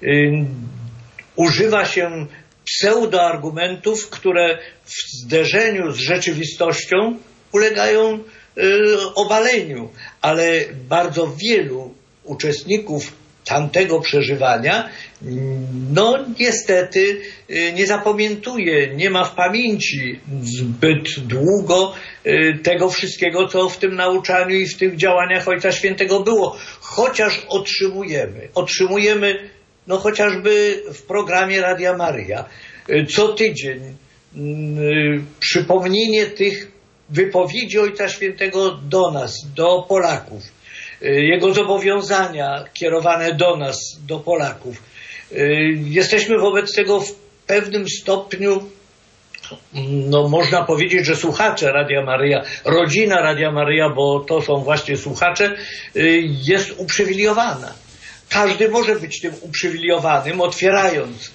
używa się pseudoargumentów, które w zderzeniu z rzeczywistością ulegają obaleniu, ale bardzo wielu uczestników tamtego przeżywania niestety nie zapamiętuje, nie ma w pamięci zbyt długo tego wszystkiego, co w tym nauczaniu i w tych działaniach Ojca Świętego było. Chociaż otrzymujemy chociażby w programie Radia Maryja co tydzień przypomnienie tych wypowiedzi Ojca Świętego do nas, do Polaków, jego zobowiązania kierowane do nas, do Polaków. Jesteśmy wobec tego w pewnym stopniu no można powiedzieć, że słuchacze Radia Maryja, rodzina Radia Maryja, bo to są właśnie słuchacze, jest uprzywilejowana. Każdy może być tym uprzywilejowanym, otwierając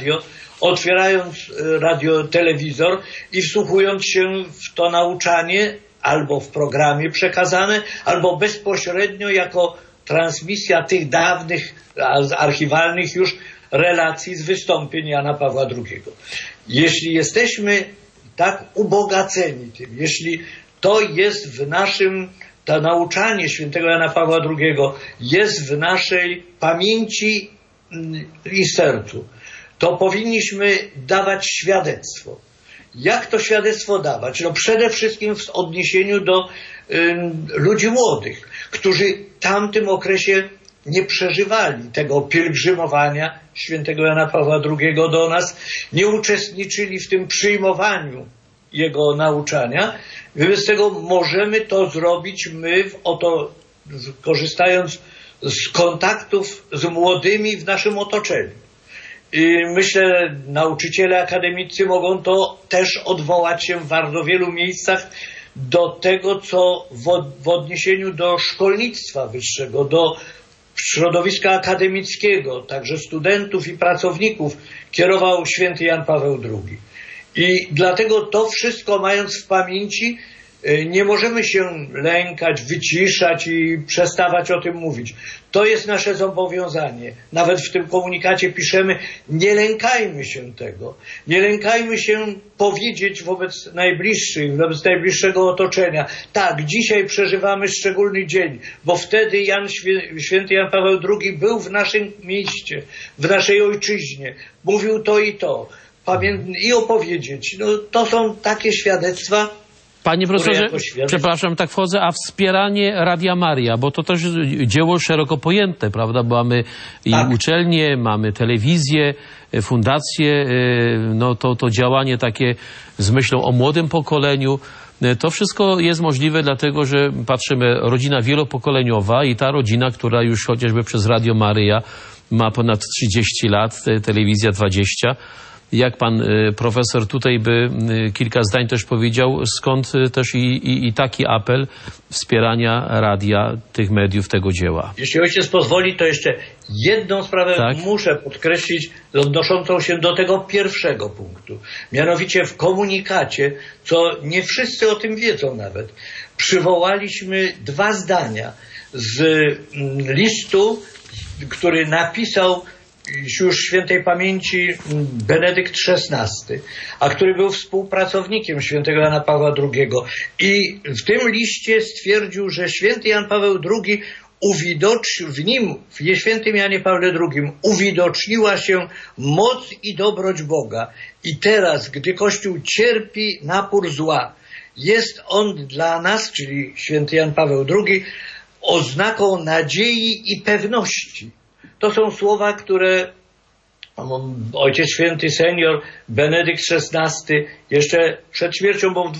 telewizor i wsłuchując się w to nauczanie, albo w programie przekazane, albo bezpośrednio jako transmisja tych dawnych, archiwalnych już relacji z wystąpień Jana Pawła II. Jeśli jesteśmy tak ubogaceni tym, jeśli to jest w naszym, to nauczanie świętego Jana Pawła II jest w naszej pamięci i sercu, to powinniśmy dawać świadectwo. Jak to świadectwo dawać? No przede wszystkim w odniesieniu do ludzi młodych, którzy w tamtym okresie nie przeżywali tego pielgrzymowania świętego Jana Pawła II do nas, nie uczestniczyli w tym przyjmowaniu jego nauczania. Wobec tego możemy to zrobić my, korzystając z kontaktów z młodymi w naszym otoczeniu. I myślę, nauczyciele akademicy mogą to też odwołać się w bardzo wielu miejscach do tego, co w odniesieniu do szkolnictwa wyższego, do środowiska akademickiego, także studentów i pracowników kierował święty Jan Paweł II. I dlatego to wszystko mając w pamięci, nie możemy się lękać, wyciszać i przestawać o tym mówić. To jest nasze zobowiązanie. Nawet w tym komunikacie piszemy, nie lękajmy się tego. Nie lękajmy się powiedzieć wobec najbliższych, wobec najbliższego otoczenia. Tak, dzisiaj przeżywamy szczególny dzień, bo wtedy święty Jan Paweł II był w naszym mieście, w naszej ojczyźnie. Mówił to i to. I opowiedzieć. No, to są takie świadectwa. Panie profesorze, przepraszam, tak wchodzę, a wspieranie Radia Maryja, bo to też dzieło szeroko pojęte, prawda? Bo mamy i uczelnie, mamy telewizję, fundacje, no to działanie takie z myślą o młodym pokoleniu. To wszystko jest możliwe dlatego, że patrzymy, rodzina wielopokoleniowa i ta rodzina, która już chociażby przez Radio Maryja ma ponad 30 lat, telewizja 20. Jak pan profesor tutaj by kilka zdań też powiedział, skąd też i taki apel wspierania radia, tych mediów, tego dzieła. Jeśli ojciec pozwoli, to jeszcze jedną sprawę muszę podkreślić, odnoszącą się do tego pierwszego punktu. Mianowicie w komunikacie, co nie wszyscy o tym wiedzą nawet, przywołaliśmy 2 zdania z listu, który napisał już świętej pamięci Benedykt XVI, a który był współpracownikiem świętego Jana Pawła II. I w tym liście stwierdził, że święty Jan Paweł II w świętym Janie Pawle II uwidoczniła się moc i dobroć Boga. I teraz, gdy Kościół cierpi napór zła, jest on dla nas, czyli święty Jan Paweł II, oznaką nadziei i pewności. To są słowa, które Ojciec Święty Senior Benedykt XVI jeszcze przed śmiercią, bo w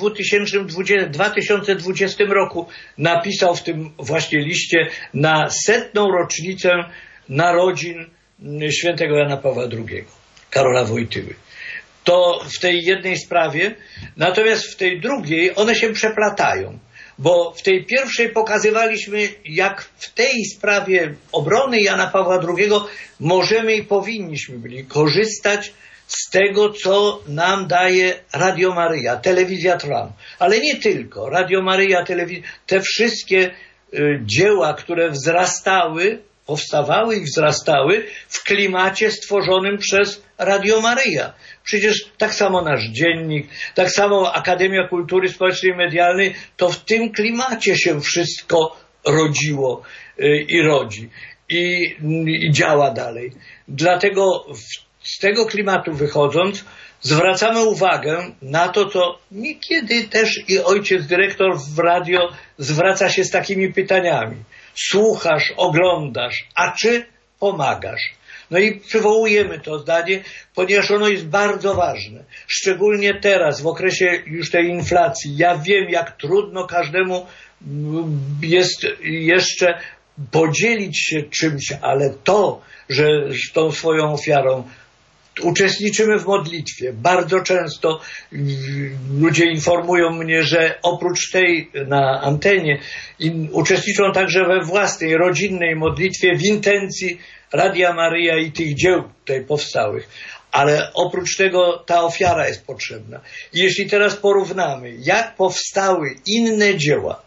2020 roku napisał w tym właśnie liście na 100. rocznicę narodzin świętego Jana Pawła II, Karola Wojtyły. To w tej jednej sprawie, natomiast w tej drugiej one się przeplatają. Bo w tej pierwszej pokazywaliśmy, jak w tej sprawie obrony Jana Pawła II możemy i powinniśmy byli korzystać z tego, co nam daje Radio Maryja, Telewizja Trwam. Ale nie tylko. Radio Maryja, te wszystkie dzieła, które powstawały i wzrastały w klimacie stworzonym przez Radio Maryja. Przecież tak samo nasz dziennik, tak samo Akademia Kultury Społecznej i Medialnej, to w tym klimacie się wszystko rodziło i rodzi i działa dalej. Dlatego z tego klimatu wychodząc, zwracamy uwagę na to, co niekiedy też i ojciec dyrektor w radio zwraca się z takimi pytaniami. Słuchasz, oglądasz, a czy pomagasz? No i przywołujemy to zdanie, ponieważ ono jest bardzo ważne. Szczególnie teraz, w okresie już tej inflacji. Ja wiem, jak trudno każdemu jest jeszcze podzielić się czymś, ale to, że tą swoją ofiarą Uczestniczymy w modlitwie. Bardzo często ludzie informują mnie, że oprócz tej na antenie uczestniczą także we własnej, rodzinnej modlitwie w intencji Radia Maryja i tych dzieł tutaj powstałych. Ale oprócz tego ta ofiara jest potrzebna. I jeśli teraz porównamy, jak powstały inne dzieła,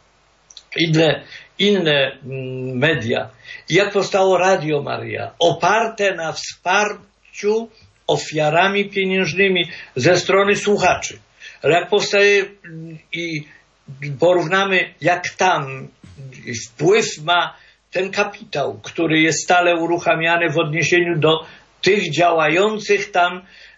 inne media, i jak powstało Radio Maryja, oparte na wsparciu ofiarami pieniężnymi ze strony słuchaczy. Ale jak powstaje i porównamy, jak tam wpływ ma ten kapitał, który jest stale uruchamiany w odniesieniu do tych działających tam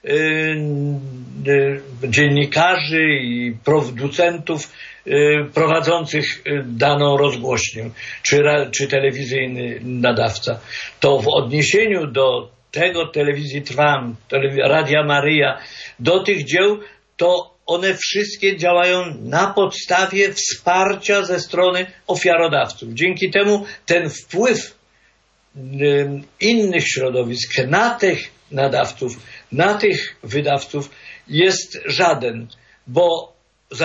dziennikarzy i producentów prowadzących daną rozgłośnię, czy telewizyjny nadawca, to w odniesieniu do tego telewizji Trwam, Radia Maryja, do tych dzieł, to one wszystkie działają na podstawie wsparcia ze strony ofiarodawców. Dzięki temu ten wpływ innych środowisk na tych nadawców, na tych wydawców jest żaden, bo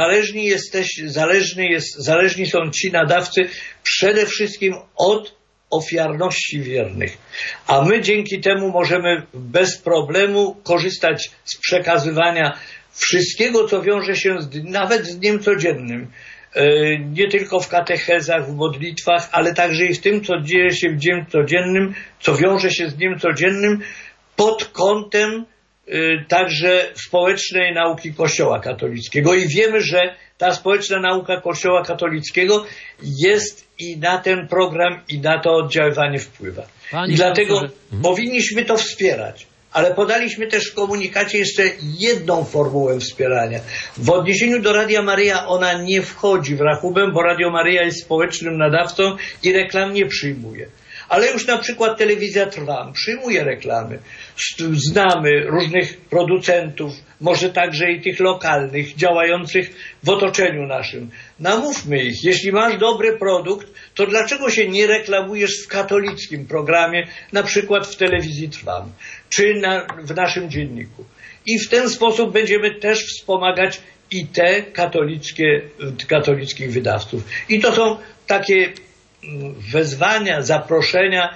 zależni są ci nadawcy przede wszystkim od ofiarności wiernych. A my dzięki temu możemy bez problemu korzystać z przekazywania wszystkiego, co wiąże się nawet z dniem codziennym. Nie tylko w katechezach, w modlitwach, ale także i w tym, co dzieje się w dniu codziennym, co wiąże się z dniem codziennym pod kątem także społecznej nauki Kościoła katolickiego. I wiemy, że ta społeczna nauka Kościoła katolickiego jest i na ten program, i na to oddziaływanie wpływa. I dlatego powinniśmy to wspierać. Ale podaliśmy też w komunikacie jeszcze jedną formułę wspierania. W odniesieniu do Radia Maryja ona nie wchodzi w rachubę, bo Radio Maryja jest społecznym nadawcą i reklam nie przyjmuje. Ale już na przykład telewizja Trwam przyjmuje reklamy. Znamy różnych producentów, może także i tych lokalnych, działających w otoczeniu naszym. Namówmy ich, jeśli masz dobry produkt, to dlaczego się nie reklamujesz w katolickim programie, na przykład w telewizji Trwam, czy w naszym dzienniku. I w ten sposób będziemy też wspomagać i te katolickich wydawców. I to są takie wezwania, zaproszenia,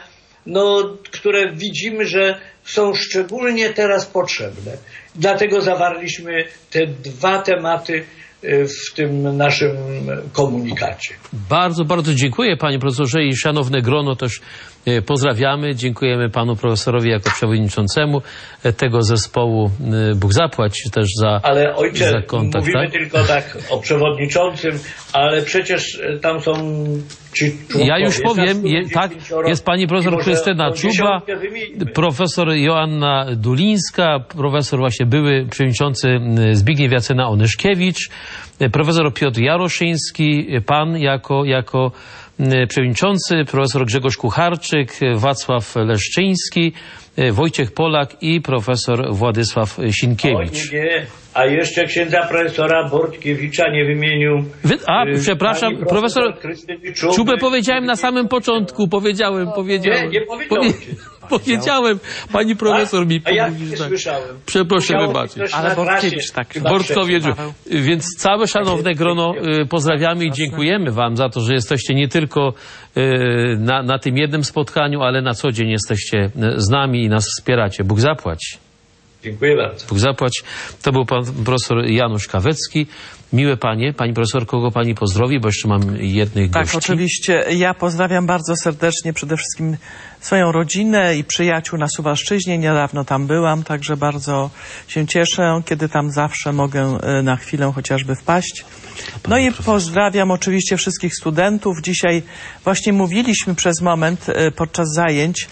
które widzimy, że są szczególnie teraz potrzebne. Dlatego zawarliśmy te dwa tematy w tym naszym komunikacie. Bardzo, bardzo dziękuję panie profesorze i szanowne grono też pozdrawiamy. Dziękujemy panu profesorowi jako przewodniczącemu tego zespołu. Bóg zapłać też za Ale ojcze, za kontakt, mówimy tak? tylko tak o przewodniczącym, ale przecież tam są ci członkowie. Ja już powiem, tak, jest pani profesor Krystyna Czuba, profesor Joanna Dulińska, profesor właśnie były przewodniczący Zbigniew Jacyna Onyszkiewicz, profesor Piotr Jaroszyński, pan jako przewodniczący, profesor Grzegorz Kucharczyk, Wacław Leszczyński, Wojciech Polak i profesor Władysław Sinkiewicz. Nie. A jeszcze księdza profesora Bortkiewicza nie wymienił. Przepraszam, profesor Czubę powiedziałem na samym początku, powiedziałem. Nie Powiedziałem, pani profesor mi ja powiedział. nie tak. słyszałem. Przepraszam wybaczyć. Ale Bortkiewicz tak. Bortkowiecz. Więc całe szanowne grono pozdrawiamy i dziękujemy wam za to, że jesteście nie tylko na tym jednym spotkaniu, ale na co dzień jesteście z nami i nas wspieracie. Bóg zapłać. Dziękuję bardzo. Bóg zapłać. To był pan profesor Janusz Kawecki. Miłe panie. Pani profesor, kogo pani pozdrowi, bo jeszcze mam jednych gości. Tak, oczywiście. Ja pozdrawiam bardzo serdecznie przede wszystkim swoją rodzinę i przyjaciół na Suwalszczyźnie. Niedawno tam byłam, także bardzo się cieszę, kiedy tam zawsze mogę na chwilę chociażby wpaść. No i pozdrawiam oczywiście wszystkich studentów. Dzisiaj właśnie mówiliśmy przez moment podczas zajęć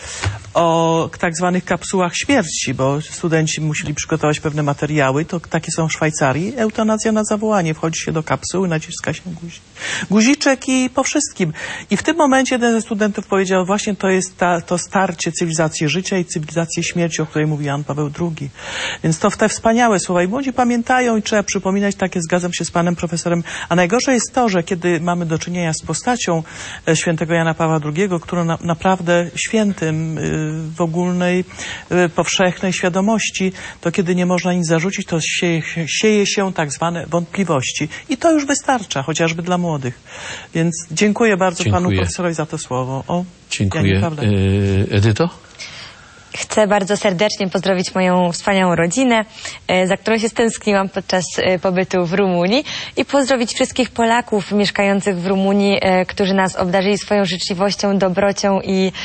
o tak zwanych kapsułach śmierci, bo studenci musieli przygotować pewne materiały. To takie są w Szwajcarii. Eutanazja na zawołanie. Wchodzi się do kapsuły, naciska się guziczek i po wszystkim. I w tym momencie jeden ze studentów powiedział, właśnie to jest ta to starcie cywilizacji życia i cywilizacji śmierci, o której mówi Jan Paweł II. Więc to te wspaniałe słowa i młodzi pamiętają i trzeba przypominać, takie zgadzam się z panem profesorem. A najgorsze jest to, że kiedy mamy do czynienia z postacią świętego Jana Pawła II, który naprawdę świętym w ogólnej, powszechnej świadomości, to kiedy nie można nic zarzucić, to sieje się tak zwane wątpliwości. I to już wystarcza, chociażby dla młodych. Więc dziękuję bardzo panu profesorowi za to słowo. Dziękuję. Edyto? Chcę bardzo serdecznie pozdrowić moją wspaniałą rodzinę, za którą się stęskniłam podczas pobytu w Rumunii, i pozdrowić wszystkich Polaków mieszkających w Rumunii, którzy nas obdarzyli swoją życzliwością, dobrocią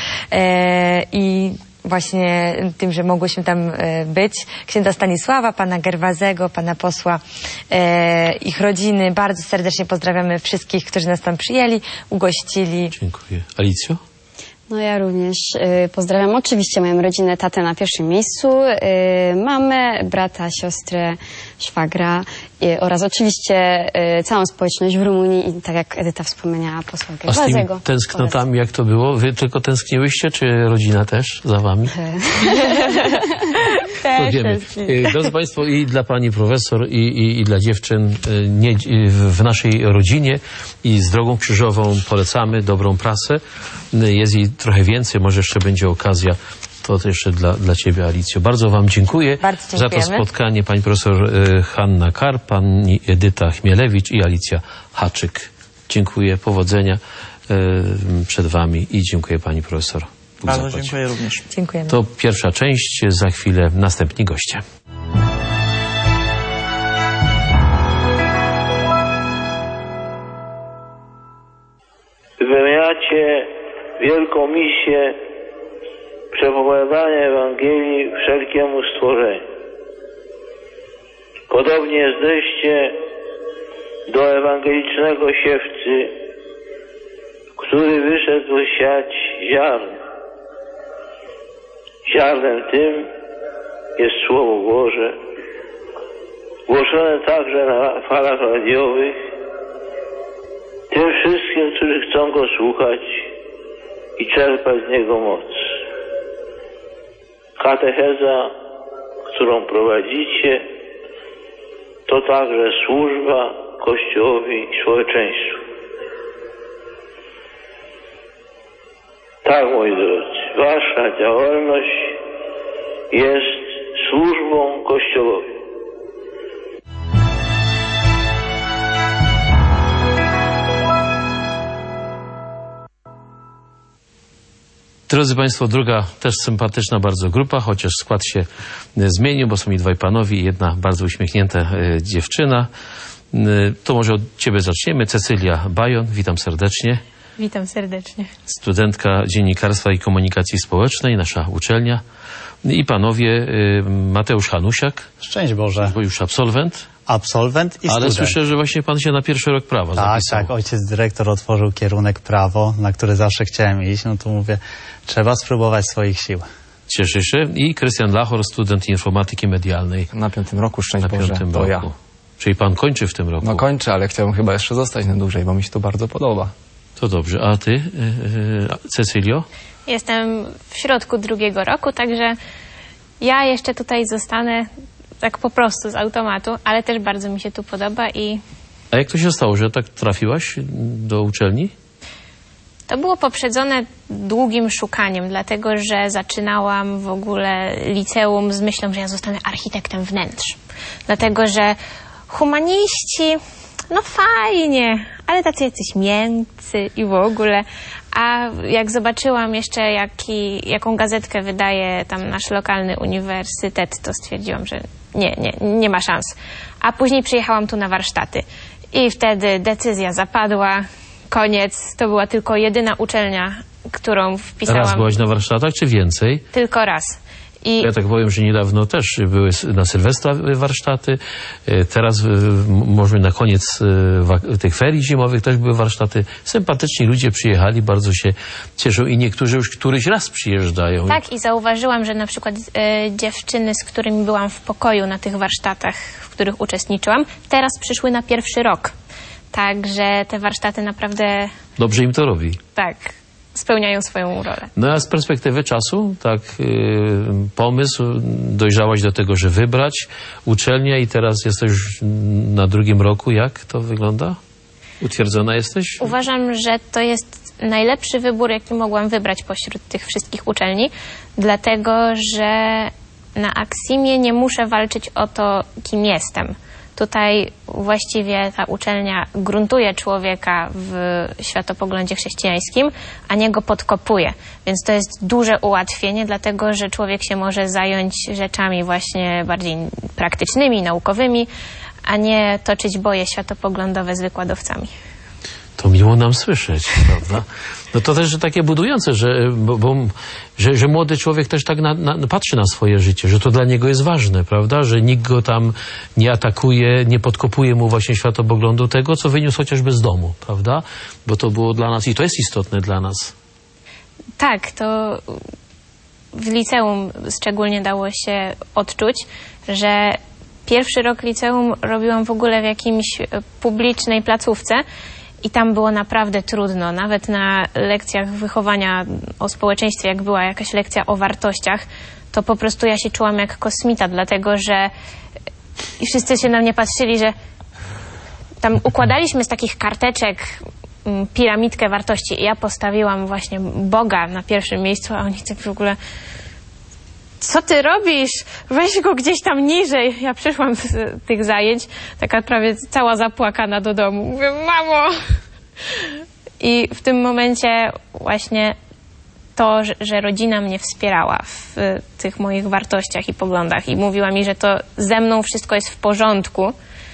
i właśnie tym, że mogłyśmy tam być. Księdza Stanisława, pana Gerwazego, pana posła, ich rodziny. Bardzo serdecznie pozdrawiamy wszystkich, którzy nas tam przyjęli, ugościli. Dziękuję. Alicjo? No ja również pozdrawiam oczywiście moją rodzinę, tatę na pierwszym miejscu, mamę, brata, siostrę, szwagra oraz oczywiście całą społeczność w Rumunii i tak jak Edyta wspomniała, posła Gerwazego. A z tymi tęsknotami jak to było? Wy tylko tęskniłyście, czy rodzina też za wami? Też wiemy. Drodzy Państwo, i dla pani profesor, i dla dziewczyn w naszej rodzinie i z Drogą Krzyżową polecamy dobrą prasę. Jest jej trochę więcej, może jeszcze będzie okazja. To jeszcze dla ciebie, Alicjo. Bardzo wam dziękuję za to spotkanie. Pani profesor Hanna Karp, pani Edyta Chmielewicz i Alicja Haczyk. Dziękuję, powodzenia przed wami i dziękuję pani profesor. Bardzo dziękuję również. Dziękujemy. To pierwsza część, za chwilę następni goście. Wypełniacie wielką misję przepowiadania Ewangelii wszelkiemu stworzeniu. Podobnie jesteście do ewangelicznego siewcy, który wyszedł siać ziarno. Ziarnem tym jest Słowo Boże, głoszone także na falach radiowych, tym wszystkim, którzy chcą go słuchać i czerpać z niego moc. Katecheza, którą prowadzicie, to także służba Kościołowi i społeczeństwu. Tak, moi drodzy, wasza działalność jest służbą Kościołowi. Drodzy Państwo, druga też sympatyczna bardzo grupa, chociaż skład się zmienił, bo są mi dwaj panowie i jedna bardzo uśmiechnięta dziewczyna. To może od ciebie zaczniemy. Cecylia Bajon, witam serdecznie. Witam serdecznie. Studentka Dziennikarstwa i Komunikacji Społecznej, nasza uczelnia. I panowie Mateusz Hanusiak. Szczęść Boże. Bo już absolwent. Absolwent i student. Ale słyszę, że właśnie pan się na pierwszy rok prawa zapisał. Tak, ojciec dyrektor otworzył kierunek prawo, na który zawsze chciałem iść. No to mówię, trzeba spróbować swoich sił. Cieszę się. I Krystian Lachor, student informatyki medialnej. Na 5. roku, szczęść Boże. Na 5. to roku. Ja. Czyli pan kończy w tym roku? No kończę, ale chciałbym chyba jeszcze zostać na dłużej, bo mi się to bardzo podoba. To dobrze. A ty, Cecylio? Jestem w środku 2. roku, także ja jeszcze tutaj zostanę tak po prostu z automatu, ale też bardzo mi się tu podoba i... A jak to się stało, że tak trafiłaś do uczelni? To było poprzedzone długim szukaniem, dlatego że zaczynałam w ogóle liceum z myślą, że ja zostanę architektem wnętrz. Dlatego że humaniści, no fajnie, ale tacy jacyś miękcy i w ogóle. A jak zobaczyłam jeszcze, jaką gazetkę wydaje tam nasz lokalny uniwersytet, to stwierdziłam, że nie ma szans. A później przyjechałam tu na warsztaty i wtedy decyzja zapadła, koniec. To była tylko jedyna uczelnia, którą wpisałam. Raz byłaś na warsztatach, czy więcej? Tylko raz. I ja tak powiem, że niedawno też były na Sylwestra warsztaty. Teraz może na koniec tych ferii zimowych też były warsztaty. Sympatyczni ludzie przyjechali, bardzo się cieszą i niektórzy już któryś raz przyjeżdżają. Tak, i zauważyłam, że na przykład dziewczyny, z którymi byłam w pokoju na tych warsztatach, w których uczestniczyłam, teraz przyszły na 1. rok. Także te warsztaty naprawdę... Dobrze im to robi. Tak. spełniają swoją rolę. No a z perspektywy czasu, tak, pomysł, dojrzałaś do tego, że wybrać uczelnię i teraz jesteś na drugim roku. Jak to wygląda? Utwierdzona jesteś? Uważam, że to jest najlepszy wybór, jaki mogłam wybrać pośród tych wszystkich uczelni, dlatego że na Aksimie nie muszę walczyć o to, kim jestem. Tutaj właściwie ta uczelnia gruntuje człowieka w światopoglądzie chrześcijańskim, a nie go podkopuje. Więc to jest duże ułatwienie, dlatego że człowiek się może zająć rzeczami właśnie bardziej praktycznymi, naukowymi, a nie toczyć boje światopoglądowe z wykładowcami. To miło nam słyszeć, prawda? No to też takie budujące, że młody człowiek też tak patrzy na swoje życie, że to dla niego jest ważne, prawda? Że nikt go tam nie atakuje, nie podkopuje mu właśnie światopoglądu tego, co wyniósł chociażby z domu, prawda? Bo to było dla nas i to jest istotne dla nas. Tak, to w liceum szczególnie dało się odczuć, że pierwszy rok liceum robiłam w ogóle w jakimś publicznej placówce i tam było naprawdę trudno. Nawet na lekcjach wychowania o społeczeństwie, jak była jakaś lekcja o wartościach, to po prostu ja się czułam jak kosmita, dlatego że i wszyscy się na mnie patrzyli, że tam układaliśmy z takich karteczek piramidkę wartości i ja postawiłam właśnie Boga na pierwszym miejscu, a oni tak w ogóle: co ty robisz? Weź go gdzieś tam niżej. Ja przyszłam z tych zajęć, taka prawie cała zapłakana do domu. Mówię: mamo! I w tym momencie właśnie to, że rodzina mnie wspierała w tych moich wartościach i poglądach i mówiła mi, że to ze mną wszystko jest w porządku,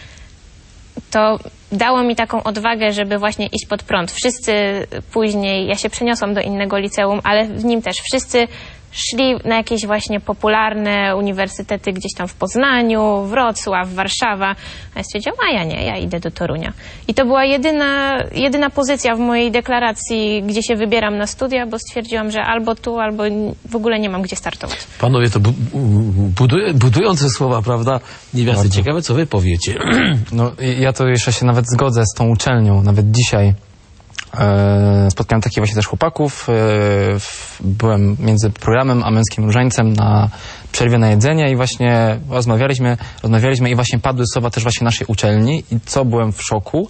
to dało mi taką odwagę, żeby właśnie iść pod prąd. Wszyscy później, ja się przeniosłam do innego liceum, ale w nim też wszyscy szli na jakieś właśnie popularne uniwersytety gdzieś tam w Poznaniu, Wrocław, Warszawa. A ja stwierdziłam: a ja nie, ja idę do Torunia. I to była jedyna pozycja w mojej deklaracji, gdzie się wybieram na studia, bo stwierdziłam, że albo tu, albo w ogóle nie mam gdzie startować. Panowie, to budujące słowa, prawda? Niewiasty, ciekawe, co wy powiecie. No, ja to jeszcze się nawet zgodzę z tą uczelnią. Nawet dzisiaj spotkałem takich właśnie też chłopaków. Byłem między programem a Męskim Różańcem na przerwie na jedzenie i właśnie rozmawialiśmy i właśnie padły słowa też właśnie naszej uczelni i co byłem w szoku.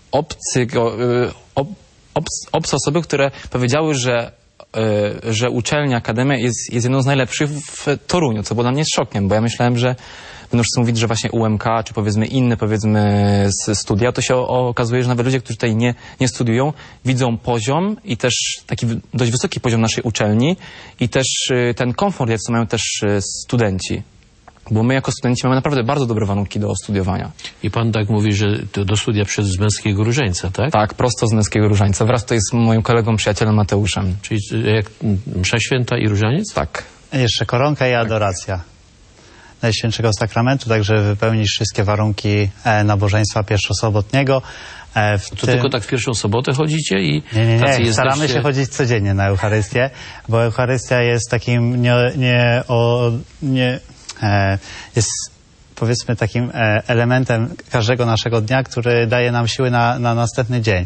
Obce osoby, które powiedziały, że uczelnia, akademia jest jedną z najlepszych w Toruniu, co było dla mnie szokiem, bo ja myślałem, że będą wszyscy mówić, że właśnie UMK, czy powiedzmy inne studia, to się okazuje, że nawet ludzie, którzy tutaj nie studiują, widzą poziom i też taki dość wysoki poziom naszej uczelni i też ten komfort, jak to mają też studenci. Bo my jako studenci mamy naprawdę bardzo dobre warunki do studiowania. I pan tak mówi, że to do studia z Męskiego Różańca, tak? Tak, prosto z Męskiego Różańca, wraz tutaj z moim kolegą, przyjacielem Mateuszem. Czyli jak msza święta i różaniec? Tak. Jeszcze koronka i adoracja Najświętszego Sakramentu, także wypełnisz wszystkie warunki nabożeństwa pierwszosobotniego. Tylko tak w pierwszą sobotę chodzicie i nie. Staramy się chodzić codziennie na Eucharystię, bo Eucharystia jest takim jest, powiedzmy, takim elementem każdego naszego dnia, który daje nam siły na następny dzień.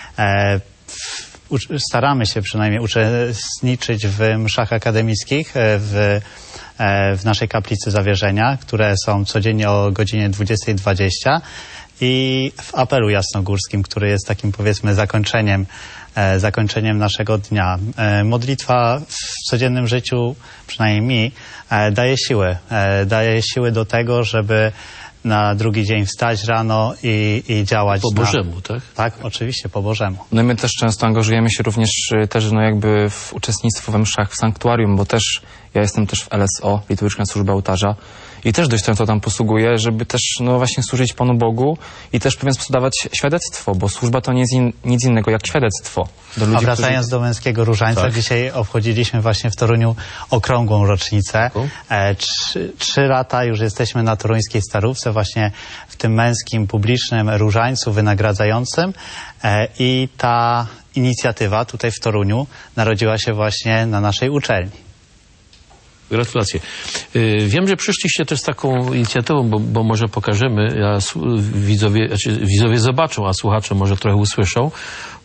Staramy się przynajmniej uczestniczyć w mszach akademickich w naszej kaplicy Zawierzenia, które są codziennie o godzinie 20:20 i w apelu jasnogórskim, który jest takim, powiedzmy, zakończeniem naszego dnia. Modlitwa w codziennym życiu, przynajmniej mi, daje siły do tego, żeby na drugi dzień wstać rano i działać. Po Bożemu, tak? Tak, oczywiście, po Bożemu. No i my też często angażujemy się również też jakby w uczestnictwo we mszach w sanktuarium, bo też ja jestem też w LSO, Liturgiczna Służba Ołtarza, i też dość często tam posługuję, żeby też właśnie służyć Panu Bogu i też w pewien sposób dawać świadectwo, bo służba to nie jest nic innego jak świadectwo. Do ludzi, a wracając do Męskiego Różańca, tak. Dzisiaj obchodziliśmy właśnie w Toruniu okrągłą rocznicę. 3 lata już jesteśmy na toruńskiej Starówce, właśnie w tym męskim, publicznym różańcu wynagradzającym i ta inicjatywa tutaj w Toruniu narodziła się właśnie na naszej uczelni. Gratulacje. Wiem, że przyszliście też z taką inicjatywą, bo może pokażemy, a widzowie zobaczą, a słuchacze może trochę usłyszą,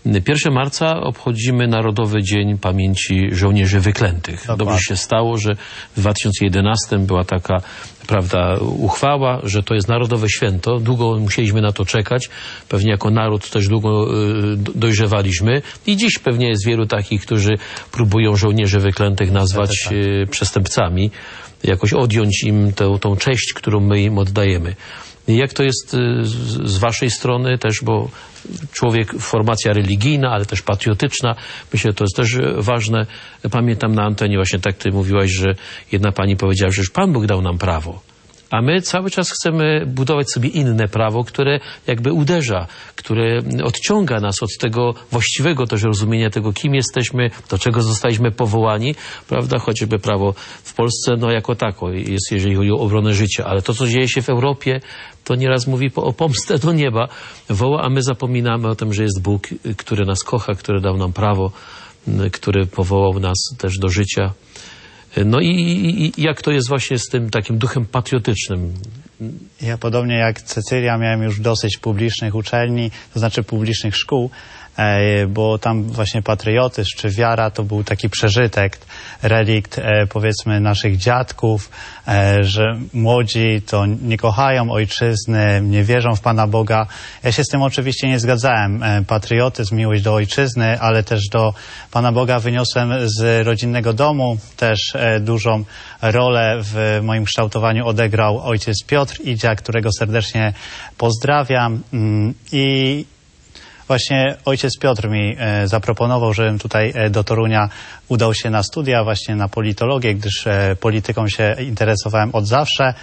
1 marca obchodzimy Narodowy Dzień Pamięci Żołnierzy Wyklętych. Dokładnie. Dobrze się stało, że w 2011 była taka, prawda, uchwała, że to jest narodowe święto. Długo musieliśmy na to czekać. Pewnie jako naród też długo dojrzewaliśmy. I dziś pewnie jest wielu takich, którzy próbują żołnierzy wyklętych nazwać przestępcami. Jakoś odjąć im tą cześć, którą my im oddajemy. Jak to jest z waszej strony też, bo człowiek, formacja religijna, ale też patriotyczna, myślę, to jest też ważne. Pamiętam na antenie właśnie tak ty mówiłaś, że jedna pani powiedziała, że już Pan Bóg dał nam prawo. A my cały czas chcemy budować sobie inne prawo, które jakby uderza, które odciąga nas od tego właściwego też rozumienia tego, kim jesteśmy, do czego zostaliśmy powołani, prawda? Choćby prawo w Polsce, no jako tako jest, jeżeli chodzi o obronę życia, ale to, co dzieje się w Europie, to nieraz mówi o pomstę do nieba, woła, a my zapominamy o tym, że jest Bóg, który nas kocha, który dał nam prawo, który powołał nas też do życia. No i jak to jest właśnie z tym takim duchem patriotycznym? Ja podobnie jak Cecylia miałem już dosyć publicznych uczelni, to znaczy publicznych szkół, bo tam właśnie patriotyzm czy wiara to był taki przeżytek, relikt powiedzmy naszych dziadków, że młodzi to nie kochają ojczyzny, nie wierzą w Pana Boga. Ja się z tym oczywiście nie zgadzałem. Patriotyzm, miłość do ojczyzny, ale też do Pana Boga wyniosłem z rodzinnego domu. Też dużą rolę w moim kształtowaniu odegrał ojciec Piotr Idzia, którego serdecznie pozdrawiam. I właśnie ojciec Piotr mi zaproponował, żebym tutaj do Torunia udał się na studia, właśnie na politologię, gdyż polityką się interesowałem od zawsze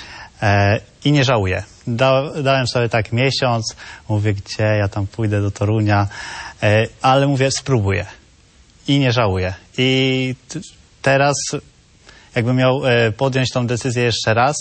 i nie żałuję. Dałem sobie tak miesiąc, mówię, gdzie ja tam pójdę do Torunia, ale mówię, spróbuję i nie żałuję. I teraz jakbym miał podjąć tą decyzję jeszcze raz,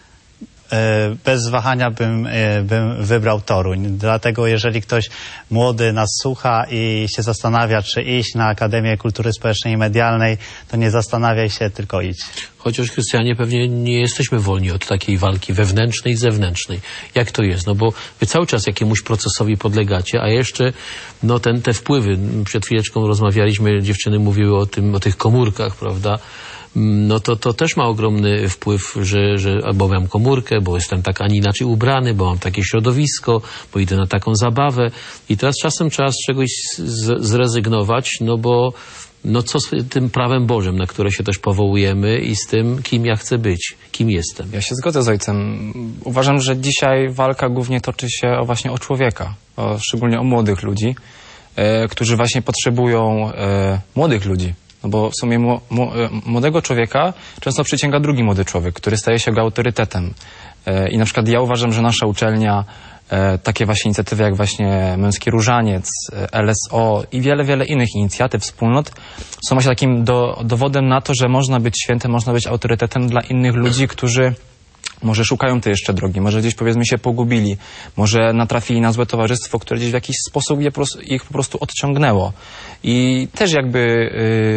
bez wahania bym wybrał Toruń. Dlatego jeżeli ktoś młody nas słucha i się zastanawia, czy iść na Akademię Kultury Społecznej i Medialnej, to nie zastanawiaj się, tylko idź. Chociaż chrześcijanie pewnie nie jesteśmy wolni od takiej walki wewnętrznej i zewnętrznej. Jak to jest? No bo wy cały czas jakiemuś procesowi podlegacie, a jeszcze no te wpływy. Przed chwileczką rozmawialiśmy, dziewczyny mówiły o tych komórkach, prawda? No to też ma ogromny wpływ, że albo mam komórkę, bo jestem tak, a nie inaczej ubrany, bo mam takie środowisko, bo idę na taką zabawę i teraz czasem trzeba z czegoś zrezygnować, no bo no co z tym prawem Bożym, na które się też powołujemy i z tym, kim ja chcę być, kim jestem. Ja się zgodzę z ojcem. Uważam, że dzisiaj walka głównie toczy się właśnie o człowieka, szczególnie o młodych ludzi, którzy właśnie potrzebują młodych ludzi. No bo w sumie młodego człowieka często przyciąga drugi młody człowiek, który staje się go autorytetem. I na przykład ja uważam, że nasza uczelnia, takie właśnie inicjatywy jak właśnie Męski Różaniec, LSO i wiele innych inicjatyw, wspólnot są właśnie takim dowodem na to, że można być świętym, można być autorytetem dla innych ludzi, którzy może szukają tej jeszcze drogi, może gdzieś powiedzmy się pogubili, może natrafili na złe towarzystwo, które gdzieś w jakiś sposób ich po prostu odciągnęło. I też jakby,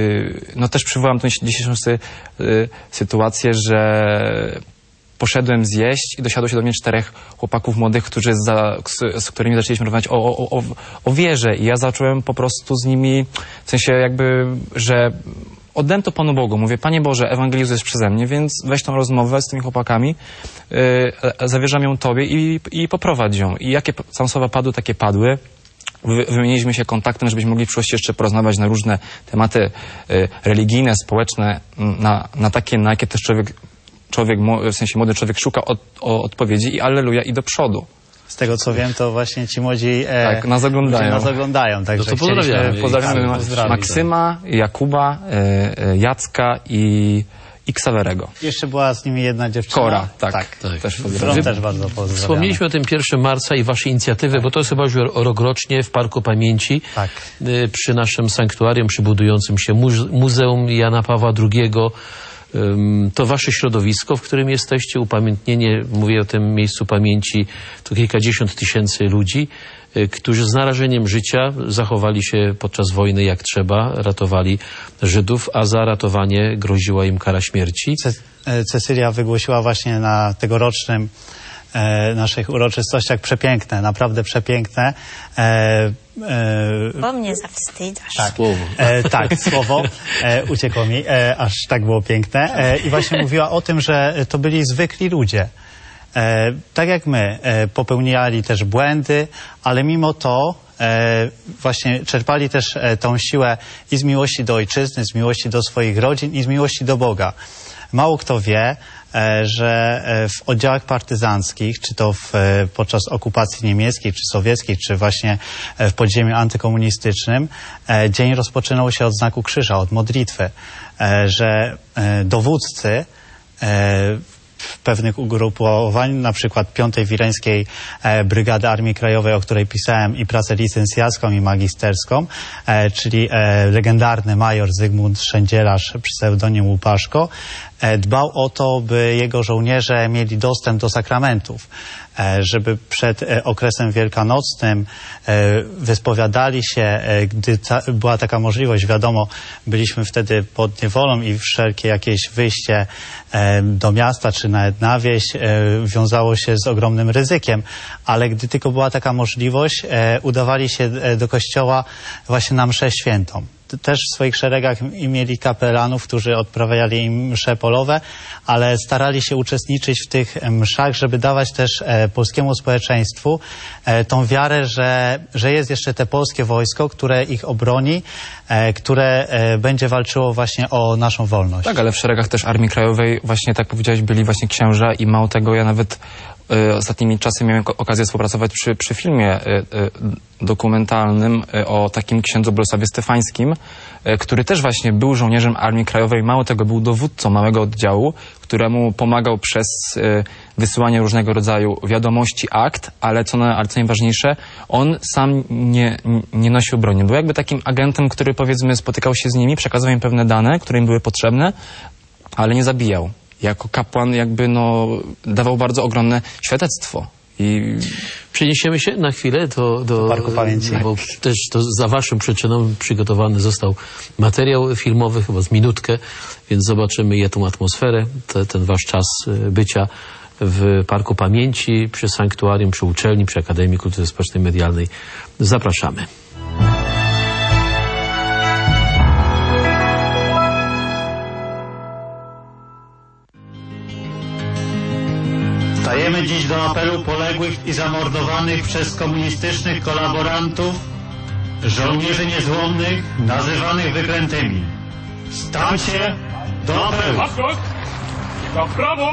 no też przywołam tą dzisiejszą sytuację, że poszedłem zjeść i dosiadło się do mnie 4 chłopaków młodych, z którymi zaczęliśmy rozmawiać o wierze i ja zacząłem po prostu z nimi, w sensie jakby, że oddałem to Panu Bogu. Mówię, Panie Boże, ewangelizujesz przeze mnie, więc weź tą rozmowę z tymi chłopakami, zawierzam ją Tobie i poprowadź ją. I jakie tam słowa padły, takie padły. Wymieniliśmy się kontaktem, żebyśmy mogli w przyszłości jeszcze porozmawiać na różne tematy religijne, społeczne, na takie, na jakie też człowiek, w sensie młody człowiek szuka odpowiedzi i alleluja i do przodu. Z tego co wiem, to właśnie ci młodzi nas oglądają. Także no to pozdrawiamy Maksyma, Jakuba, Jacka i Ksawerego. Jeszcze była z nimi jedna dziewczyna. Kora, tak. Też pozdrawiam. Też bardzo pozdrawiam. Wspomnieliśmy o tym 1 marca i waszej inicjatywy, bo to jest chyba już rokrocznie w Parku Pamięci, przy naszym sanktuarium, przy budującym się Muzeum Jana Pawła II. To wasze środowisko, w którym jesteście, upamiętnienie, mówię o tym miejscu pamięci, to kilkadziesiąt tysięcy ludzi, którzy z narażeniem życia zachowali się podczas wojny jak trzeba, ratowali Żydów, a za ratowanie groziła im kara śmierci. Cecylia wygłosiła właśnie na tegorocznym naszych uroczystościach przepiękne, naprawdę przepiękne. Bo mnie zawstydzasz. Tak, tak, słowo uciekło mi, aż tak było piękne. I właśnie mówiła o tym, że to byli zwykli ludzie. Tak jak my, popełniali też błędy, ale mimo to właśnie czerpali też tą siłę i z miłości do ojczyzny, z miłości do swoich rodzin i z miłości do Boga. Mało kto wie, że w oddziałach partyzanckich, czy to podczas okupacji niemieckiej, czy sowieckiej, czy właśnie w podziemiu antykomunistycznym, dzień rozpoczynał się od znaku krzyża, od modlitwy, że dowódcy w pewnych ugrupowań, na przykład 5. Wileńskiej Brygady Armii Krajowej, o której pisałem i pracę licencjacką i magisterską, czyli legendarny major Zygmunt Szędzielarz, pseudonim Łupaszko, dbał o to, by jego żołnierze mieli dostęp do sakramentów, żeby przed okresem wielkanocnym wyspowiadali się, gdy była taka możliwość. Wiadomo, byliśmy wtedy pod niewolą i wszelkie jakieś wyjście do miasta czy nawet na wieś wiązało się z ogromnym ryzykiem, ale gdy tylko była taka możliwość, udawali się do kościoła właśnie na mszę świętą. Też w swoich szeregach mieli kapelanów, którzy odprawiali im msze polowe, ale starali się uczestniczyć w tych mszach, żeby dawać też polskiemu społeczeństwu tą wiarę, że jest jeszcze te polskie wojsko, które ich obroni, które będzie walczyło właśnie o naszą wolność. Tak, ale w szeregach też Armii Krajowej, właśnie tak powiedziałeś, byli właśnie księża i mało tego, ja nawet ostatnimi czasy miałem okazję współpracować przy filmie dokumentalnym o takim księdzu Bolesławie Stefańskim, który też właśnie był żołnierzem Armii Krajowej, mało tego, był dowódcą małego oddziału, któremu pomagał przez wysyłanie różnego rodzaju wiadomości, akt, ale co najważniejsze, on sam nie nosił broni. Był jakby takim agentem, który powiedzmy spotykał się z nimi, przekazywał im pewne dane, które im były potrzebne, ale nie zabijał. Jako kapłan jakby dawał bardzo ogromne świadectwo. I przeniesiemy się na chwilę do Parku Pamięci. Bo też to za waszą przyczyną przygotowany został materiał filmowy, chyba z minutkę, więc zobaczymy je tą atmosferę, ten wasz czas bycia w Parku Pamięci, przy sanktuarium, przy uczelni, przy Akademii Kultury Społecznej Medialnej. Zapraszamy. Stajemy dziś do apelu poległych i zamordowanych przez komunistycznych kolaborantów, żołnierzy niezłomnych, nazywanych wyklętymi. Stańcie do apelu! W prawo!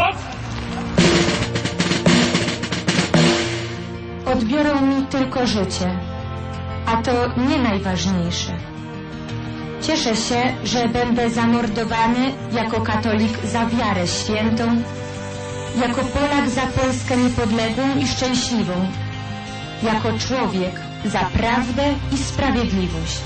Odbiorą mi tylko życie, a to nie najważniejsze. Cieszę się, że będę zamordowany jako katolik za wiarę świętą, jako Polak za Polskę niepodległą i szczęśliwą, jako człowiek za prawdę i sprawiedliwość.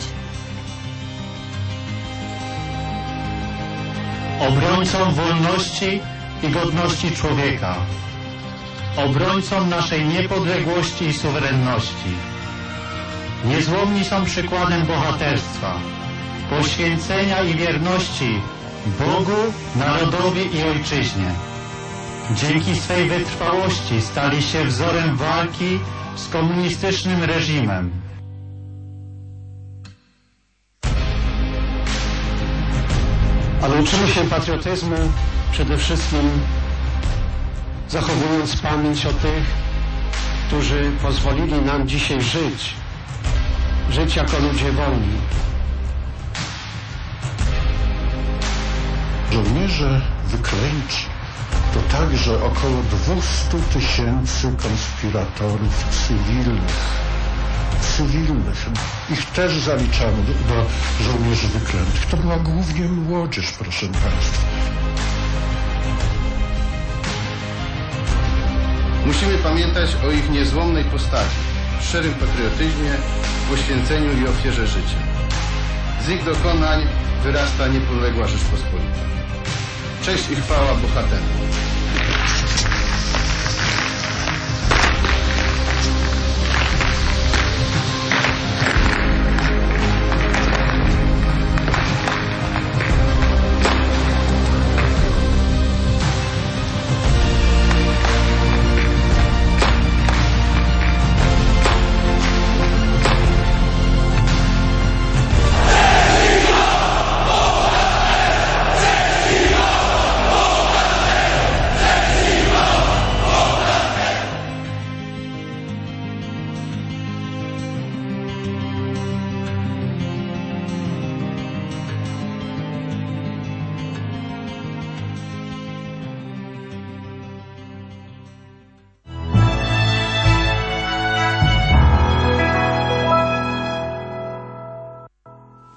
Obrońcą wolności i godności człowieka, obrońcą naszej niepodległości i suwerenności. Niezłomni są przykładem bohaterstwa, poświęcenia i wierności Bogu, narodowi i ojczyźnie. Dzięki swej wytrwałości stali się wzorem walki z komunistycznym reżimem. Ale uczymy się patriotyzmu przede wszystkim zachowując pamięć o tych, którzy pozwolili nam dzisiaj żyć jako ludzie wolni. Żołnierze wyklęci to także około 200 000 konspiratorów cywilnych. Ich też zaliczamy do żołnierzy wyklętych. To była głównie młodzież, proszę Państwa. Musimy pamiętać o ich niezłomnej postaci, szczerym patriotyzmie, poświęceniu i ofierze życia. Z ich dokonań wyrasta niepodległa Rzeczpospolita. Cześć i chwała bohaterom.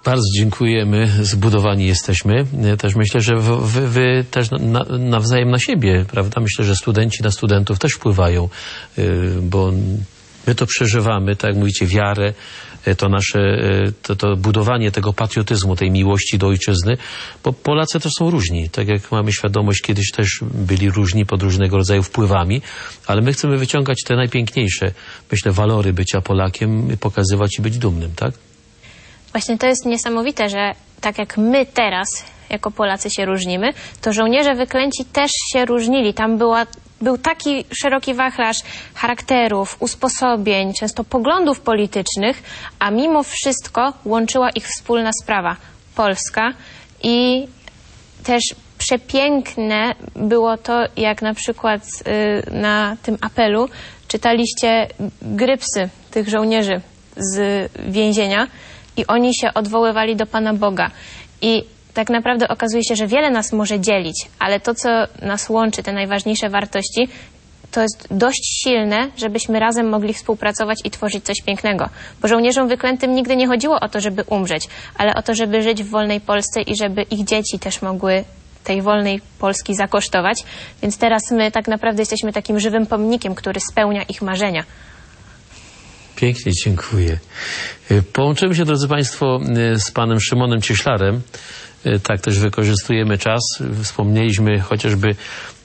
Bardzo dziękujemy, zbudowani jesteśmy. Też myślę, że wy też nawzajem na siebie, prawda? Myślę, że studenci na studentów też wpływają, bo my to przeżywamy, tak jak mówicie, wiarę, to nasze, to budowanie tego patriotyzmu, tej miłości do ojczyzny, bo Polacy też są różni, tak jak mamy świadomość, kiedyś też byli różni pod różnego rodzaju wpływami, ale my chcemy wyciągać te najpiękniejsze, myślę, walory bycia Polakiem, pokazywać i być dumnym, tak? Właśnie to jest niesamowite, że tak jak my teraz jako Polacy się różnimy, to żołnierze wyklęci też się różnili. Tam był taki szeroki wachlarz charakterów, usposobień, często poglądów politycznych, a mimo wszystko łączyła ich wspólna sprawa – Polska. I też przepiękne było to, jak na przykład na tym apelu czytaliście grypsy tych żołnierzy z więzienia i oni się odwoływali do Pana Boga. I tak naprawdę okazuje się, że wiele nas może dzielić, ale to, co nas łączy, te najważniejsze wartości, to jest dość silne, żebyśmy razem mogli współpracować i tworzyć coś pięknego. Bo żołnierzom wyklętym nigdy nie chodziło o to, żeby umrzeć, ale o to, żeby żyć w wolnej Polsce i żeby ich dzieci też mogły tej wolnej Polski zakosztować. Więc teraz my tak naprawdę jesteśmy takim żywym pomnikiem, który spełnia ich marzenia. Pięknie, dziękuję. Połączymy się, drodzy Państwo, z panem Szymonem Cieślarem. Tak też wykorzystujemy czas. Wspomnieliśmy chociażby,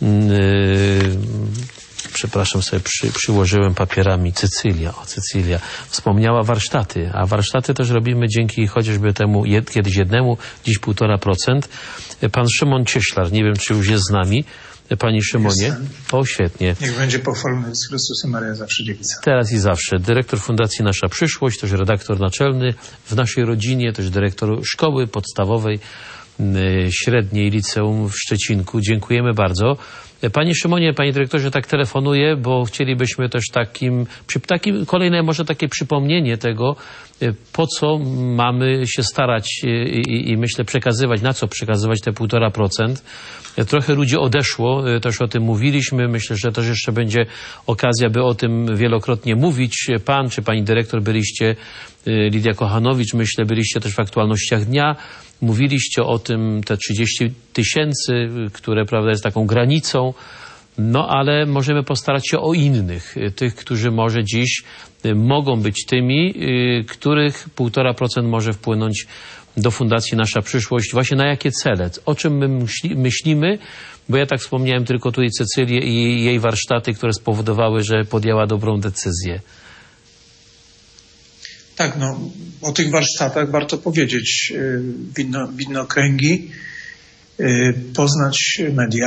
przepraszam, sobie przyłożyłem papierami, Cecylia wspomniała warsztaty, a warsztaty też robimy dzięki chociażby temu kiedyś 1%, dziś 1,5%. Pan Szymon Cieślar, nie wiem, czy już jest z nami. Panie Szymonie. Jestem. O, świetnie. Niech będzie pochwalony z Chrystusem, Maryja zawsze dziewica. Teraz i zawsze. Dyrektor Fundacji Nasza Przyszłość, też redaktor naczelny w naszej rodzinie, też dyrektor szkoły podstawowej, średniej liceum w Szczecinku. Dziękujemy bardzo. Panie Szymonie, panie dyrektorze, tak telefonuję, bo chcielibyśmy też kolejne może takie przypomnienie tego, po co mamy się starać i myślę przekazywać, na co przekazywać te 1,5%. Trochę ludzi odeszło, też o tym mówiliśmy. Myślę, że też jeszcze będzie okazja, by o tym wielokrotnie mówić. Pan czy pani dyrektor byliście, Lidia Kochanowicz, myślę, byliście też w aktualnościach dnia. Mówiliście o tym, te 30 000, które, prawda, jest taką granicą. No ale możemy postarać się o innych, tych, którzy może dziś mogą być tymi, których 1,5% może wpłynąć do Fundacji Nasza Przyszłość. Właśnie na jakie cele? O czym my myślimy? Bo ja tak wspomniałem tylko tutaj Cecylię i jej warsztaty, które spowodowały, że podjęła dobrą decyzję. Tak, no o tych warsztatach warto powiedzieć. Widnokręgi, poznać media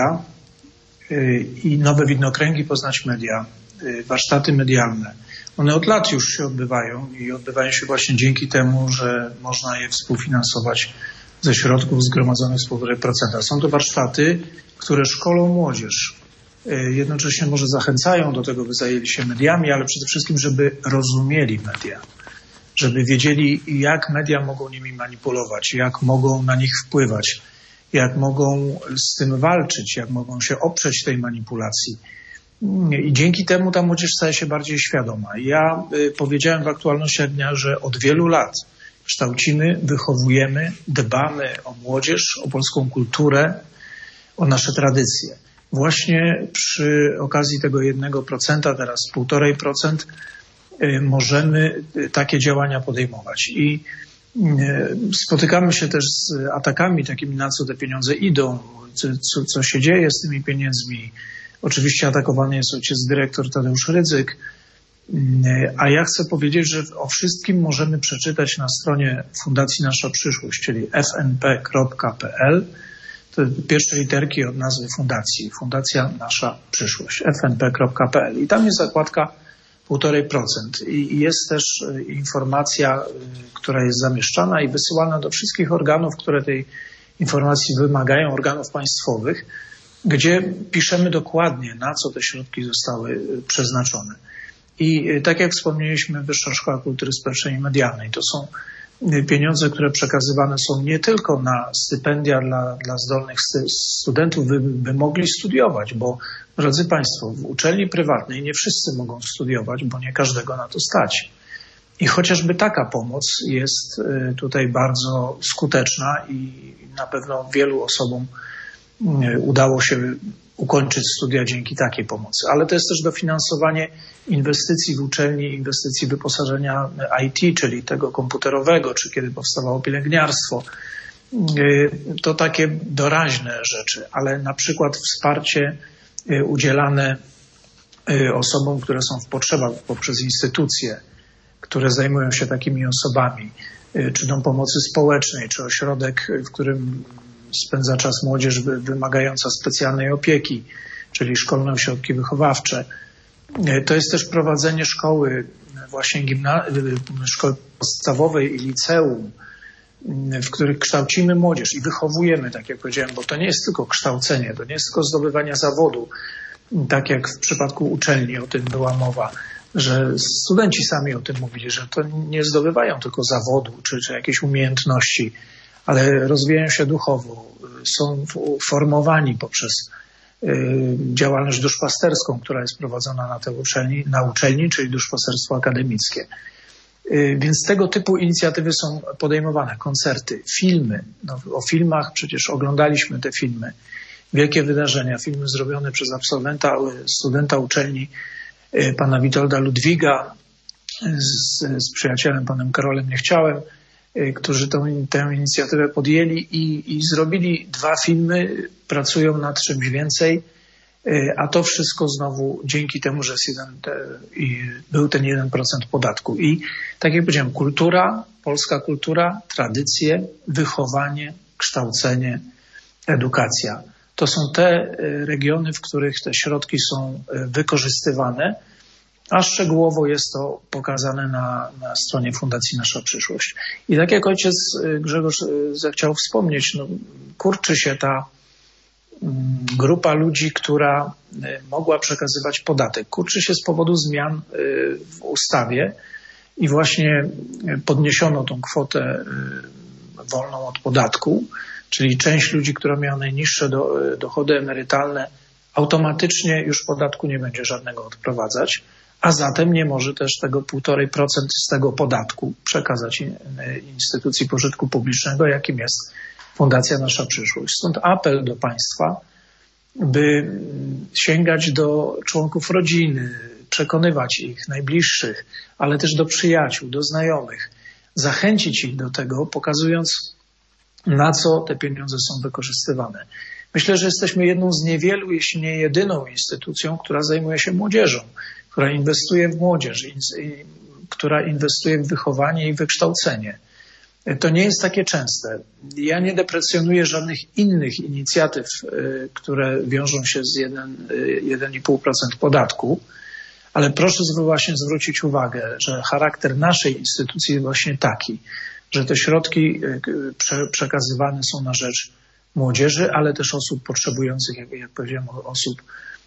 i nowe widnokręgi, poznać media, warsztaty medialne. One od lat już się odbywają i odbywają się właśnie dzięki temu, że można je współfinansować ze środków zgromadzonych z 1,5%. Są to warsztaty, które szkolą młodzież. Jednocześnie może zachęcają do tego, by zajęli się mediami, ale przede wszystkim, żeby rozumieli media. Żeby wiedzieli, jak media mogą nimi manipulować, jak mogą na nich wpływać, jak mogą z tym walczyć, jak mogą się oprzeć tej manipulacji. I dzięki temu ta młodzież staje się bardziej świadoma. Ja powiedziałem w aktualnościach dnia, że od wielu lat kształcimy, wychowujemy, dbamy o młodzież, o polską kulturę, o nasze tradycje. Właśnie przy okazji tego 1%, teraz 1,5%, możemy takie działania podejmować. I spotykamy się też z atakami takimi, na co te pieniądze idą, co się dzieje z tymi pieniędzmi. Oczywiście atakowany jest ojciec dyrektor Tadeusz Rydzyk, a ja chcę powiedzieć, że o wszystkim możemy przeczytać na stronie Fundacji Nasza Przyszłość, czyli fnp.pl. To pierwsze literki od nazwy fundacji. Fundacja Nasza Przyszłość, fnp.pl. I tam jest zakładka 1,5%. I jest też informacja, która jest zamieszczana i wysyłana do wszystkich organów, które tej informacji wymagają, organów państwowych, gdzie piszemy dokładnie, na co te środki zostały przeznaczone. I tak jak wspomnieliśmy, Wyższa Szkoła Kultury Społecznej i Medialnej, to są pieniądze, które przekazywane są nie tylko na stypendia dla zdolnych studentów, by mogli studiować, bo drodzy Państwo, w uczelni prywatnej nie wszyscy mogą studiować, bo nie każdego na to stać. I chociażby taka pomoc jest tutaj bardzo skuteczna i na pewno wielu osobom udało się ukończyć studia dzięki takiej pomocy. Ale to jest też dofinansowanie inwestycji w uczelni, inwestycji wyposażenia IT, czyli tego komputerowego, czy kiedy powstawało pielęgniarstwo. To takie doraźne rzeczy, ale na przykład wsparcie udzielane osobom, które są w potrzebach poprzez instytucje, które zajmują się takimi osobami, czy dom pomocy społecznej, czy ośrodek, w którym spędza czas młodzież wymagająca specjalnej opieki, czyli szkolne ośrodki wychowawcze. To jest też prowadzenie szkoły, właśnie szkoły podstawowej i liceum, w których kształcimy młodzież i wychowujemy, tak jak powiedziałem, bo to nie jest tylko kształcenie, to nie jest tylko zdobywanie zawodu, tak jak w przypadku uczelni, o tym była mowa, że studenci sami o tym mówili, że to nie zdobywają tylko zawodu czy jakiejś umiejętności, ale rozwijają się duchowo, są formowani poprzez działalność duszpasterską, która jest prowadzona na uczelni, czyli duszpasterstwo akademickie. Więc tego typu inicjatywy są podejmowane, koncerty, filmy. No, o filmach przecież oglądaliśmy te filmy, wielkie wydarzenia, filmy zrobione przez studenta uczelni pana Witolda Ludwiga z przyjacielem panem Karolem Niechciałem, którzy tę inicjatywę podjęli i zrobili 2 filmy, pracują nad czymś więcej, a to wszystko znowu dzięki temu, że był ten 1% podatku. I tak jak powiedziałem, kultura, polska kultura, tradycje, wychowanie, kształcenie, edukacja. To są te regiony, w których te środki są wykorzystywane, a szczegółowo jest to pokazane na stronie Fundacji Nasza Przyszłość. I tak jak ojciec Grzegorz zechciał wspomnieć, no, kurczy się ta grupa ludzi, która mogła przekazywać podatek. Kurczy się z powodu zmian w ustawie i właśnie podniesiono tą kwotę wolną od podatku, czyli część ludzi, która miała najniższe dochody emerytalne, automatycznie już podatku nie będzie żadnego odprowadzać, a zatem nie może też tego 1,5% z tego podatku przekazać instytucji pożytku publicznego, jakim jest Fundacja Nasza Przyszłość. Stąd apel do państwa, by sięgać do członków rodziny, przekonywać ich najbliższych, ale też do przyjaciół, do znajomych, zachęcić ich do tego, pokazując, na co te pieniądze są wykorzystywane. Myślę, że jesteśmy jedną z niewielu, jeśli nie jedyną instytucją, która zajmuje się młodzieżą, która inwestuje w młodzież, która inwestuje w wychowanie i wykształcenie. To nie jest takie częste. Ja nie deprecjonuję żadnych innych inicjatyw, które wiążą się z 1,5% podatku, ale proszę właśnie zwrócić uwagę, że charakter naszej instytucji jest właśnie taki, że te środki przekazywane są na rzecz młodzieży, ale też osób potrzebujących, jak powiedziałem, osób,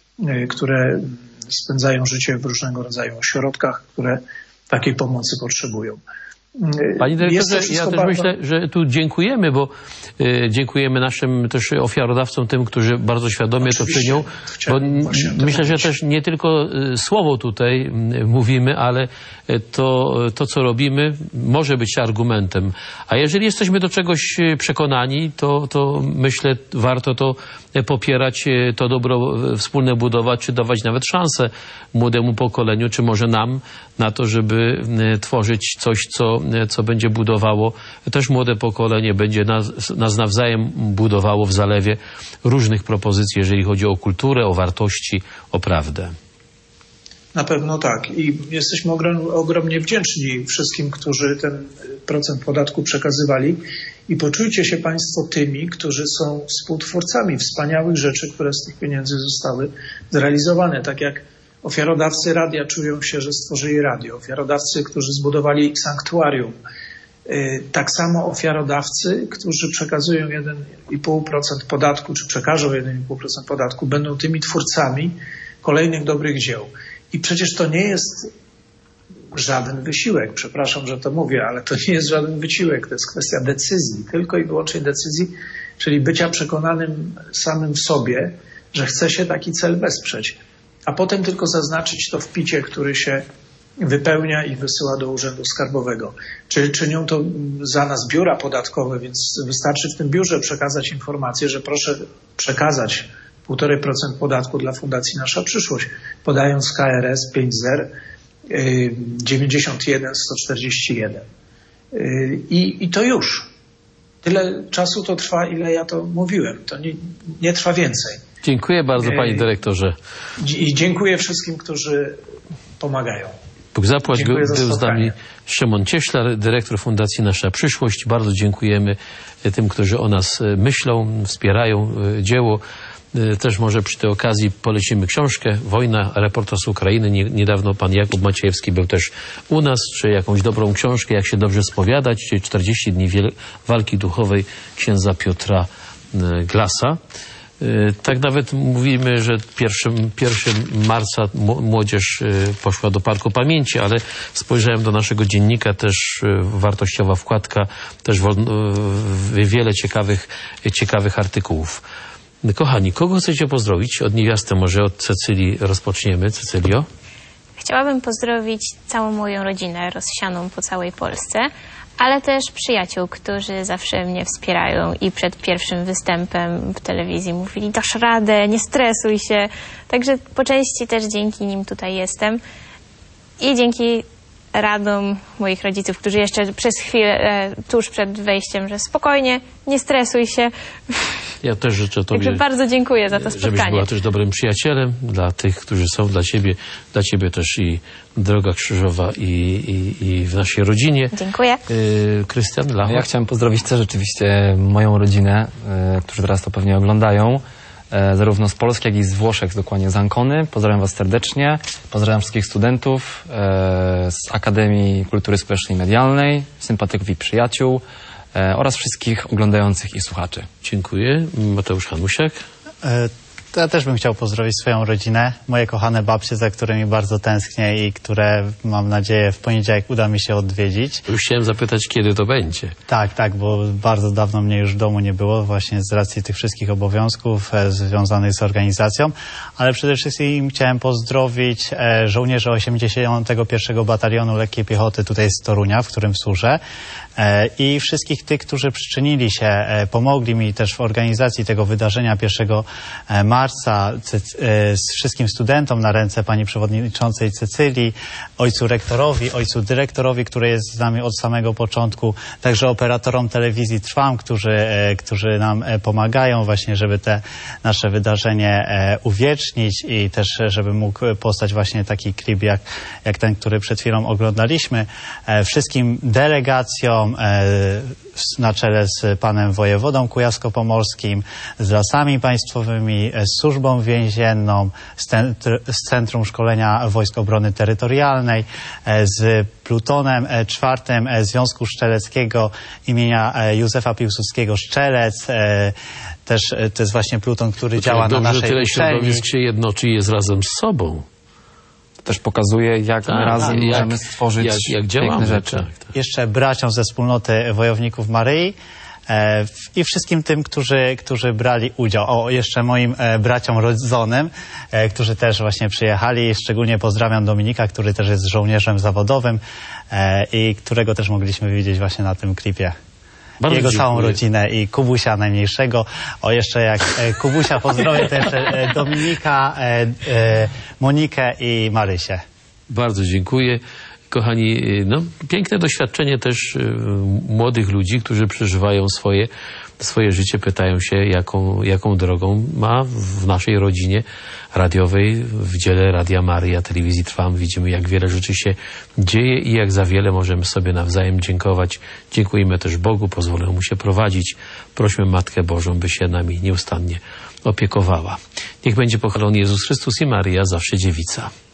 które spędzają życie w różnego rodzaju ośrodkach, które takiej pomocy potrzebują. Panie dyrektorze, ja też myślę, że tu dziękujemy, bo dziękujemy naszym też ofiarodawcom, tym, którzy bardzo świadomie to czynią, bo myślę, że też nie tylko słowo tutaj mówimy, ale to, co robimy, może być argumentem. A jeżeli jesteśmy do czegoś przekonani, to myślę, warto to popierać, to dobro wspólne budować, czy dawać nawet szansę młodemu pokoleniu, czy może nam na to, żeby tworzyć coś, co będzie budowało też młode pokolenie, będzie nas nawzajem budowało w zalewie różnych propozycji, jeżeli chodzi o kulturę, o wartości, o prawdę. Na pewno tak. I jesteśmy ogromnie wdzięczni wszystkim, którzy ten procent podatku przekazywali. I poczujcie się państwo tymi, którzy są współtwórcami wspaniałych rzeczy, które z tych pieniędzy zostały zrealizowane. Tak jak ofiarodawcy radia czują się, że stworzyli radio. Ofiarodawcy, którzy zbudowali sanktuarium. Tak samo ofiarodawcy, którzy przekazują 1,5% podatku, czy przekażą 1,5% podatku, będą tymi twórcami kolejnych dobrych dzieł. I przecież to nie jest żaden wysiłek, przepraszam, że to mówię, ale to nie jest żaden wysiłek, to jest kwestia decyzji, tylko i wyłącznie decyzji, czyli bycia przekonanym samym w sobie, że chce się taki cel wesprzeć, a potem tylko zaznaczyć to w picie, który się wypełnia i wysyła do Urzędu Skarbowego. Czy czynią to za nas biura podatkowe, więc wystarczy w tym biurze przekazać informację, że proszę przekazać 1,5% podatku dla Fundacji Nasza Przyszłość, podając KRS 50 91 141. I to już. Tyle czasu to trwa, ile ja to mówiłem. To nie trwa więcej. Dziękuję bardzo, panie dyrektorze. I dziękuję wszystkim, którzy pomagają. Bóg zapłać. Był z nami Szymon Cieślar, dyrektor Fundacji Nasza Przyszłość. Bardzo dziękujemy tym, którzy o nas myślą, wspierają dzieło. Też może przy tej okazji polecimy książkę Wojna, reportaż z Ukrainy. Niedawno pan Jakub Maciejewski był też u nas, czy jakąś dobrą książkę, jak się dobrze spowiadać, czyli 40 dni walki duchowej księdza Piotra Glasa. Tak nawet mówimy, że 1 marca młodzież poszła do Parku Pamięci, ale spojrzałem do naszego dziennika, też wartościowa wkładka, też wiele ciekawych artykułów. Kochani, kogo chcecie pozdrowić? Od niewiasty może od Cecylii rozpoczniemy. Cecylio? Chciałabym pozdrowić całą moją rodzinę rozsianą po całej Polsce, ale też przyjaciół, którzy zawsze mnie wspierają i przed pierwszym występem w telewizji mówili: dasz radę, nie stresuj się. Także po części też dzięki nim tutaj jestem i dzięki radom moich rodziców, którzy jeszcze przez chwilę, tuż przed wejściem, że spokojnie, nie stresuj się. Ja też życzę tobie, także bardzo dziękuję za to spotkanie. Żebyś była też dobrym przyjacielem dla tych, którzy są dla ciebie też i droga krzyżowa i w naszej rodzinie. Dziękuję. Krystian, Lacho. Ja chciałem pozdrowić też rzeczywiście moją rodzinę, którzy teraz to pewnie oglądają. Zarówno z Polski, jak i z Włoszech, dokładnie z Ancony. Pozdrawiam was serdecznie. Pozdrawiam wszystkich studentów z Akademii Kultury Społecznej i Medialnej, sympatyków i przyjaciół oraz wszystkich oglądających i słuchaczy. Dziękuję. Mateusz Hanusiak. To ja też bym chciał pozdrowić swoją rodzinę, moje kochane babcie, za którymi bardzo tęsknię i które, mam nadzieję, w poniedziałek uda mi się odwiedzić. Już chciałem zapytać, kiedy to będzie. Tak, bo bardzo dawno mnie już w domu nie było, właśnie z racji tych wszystkich obowiązków związanych z organizacją, ale przede wszystkim chciałem pozdrowić żołnierzy 81. Batalionu Lekkiej Piechoty tutaj z Torunia, w którym służę, i wszystkich tych, którzy przyczynili się, pomogli mi też w organizacji tego wydarzenia 1 marca, z wszystkim studentom na ręce pani przewodniczącej Cecylii, ojcu rektorowi, ojcu dyrektorowi, który jest z nami od samego początku, także operatorom telewizji Trwam, którzy nam pomagają właśnie, żeby te nasze wydarzenie uwiecznić i też, żeby mógł powstać właśnie taki klip jak ten, który przed chwilą oglądaliśmy. Wszystkim delegacjom na czele z panem wojewodą kujawsko-pomorskim, z Lasami Państwowymi, z Służbą Więzienną, z Centrum Szkolenia Wojsk Obrony Terytorialnej, z Plutonem 4 Związku Szczeleckiego imienia Józefa Piłsudskiego Szczelec. Też to jest właśnie pluton, który działa na naszej tyle uczelni. środowisk się jednoczy i jest razem z sobą. Też pokazuje, jak my razem możemy stworzyć jak działamy, piękne rzeczy. Tak. Jeszcze braciom ze wspólnoty Wojowników Maryi i wszystkim tym, którzy brali udział. Jeszcze moim braciom rodzonym, którzy też właśnie przyjechali. Szczególnie pozdrawiam Dominika, który też jest żołnierzem zawodowym i którego też mogliśmy widzieć właśnie na tym klipie. Bardzo jego dziękuję. całą rodzinę i Kubusia najmniejszego. Jeszcze jak Kubusia pozdrowię też Dominika, Monikę i Marysię. Bardzo dziękuję. Kochani, piękne doświadczenie też młodych ludzi, którzy przeżywają swoje życie, pytają się, jaką drogą ma w naszej rodzinie radiowej, w dziele Radia Maryja, telewizji Trwam. Widzimy, jak wiele rzeczy się dzieje i jak za wiele możemy sobie nawzajem dziękować. Dziękujemy też Bogu, pozwolę mu się prowadzić. Prośmy Matkę Bożą, by się nami nieustannie opiekowała. Niech będzie pochwalony Jezus Chrystus i Maryja, zawsze dziewica.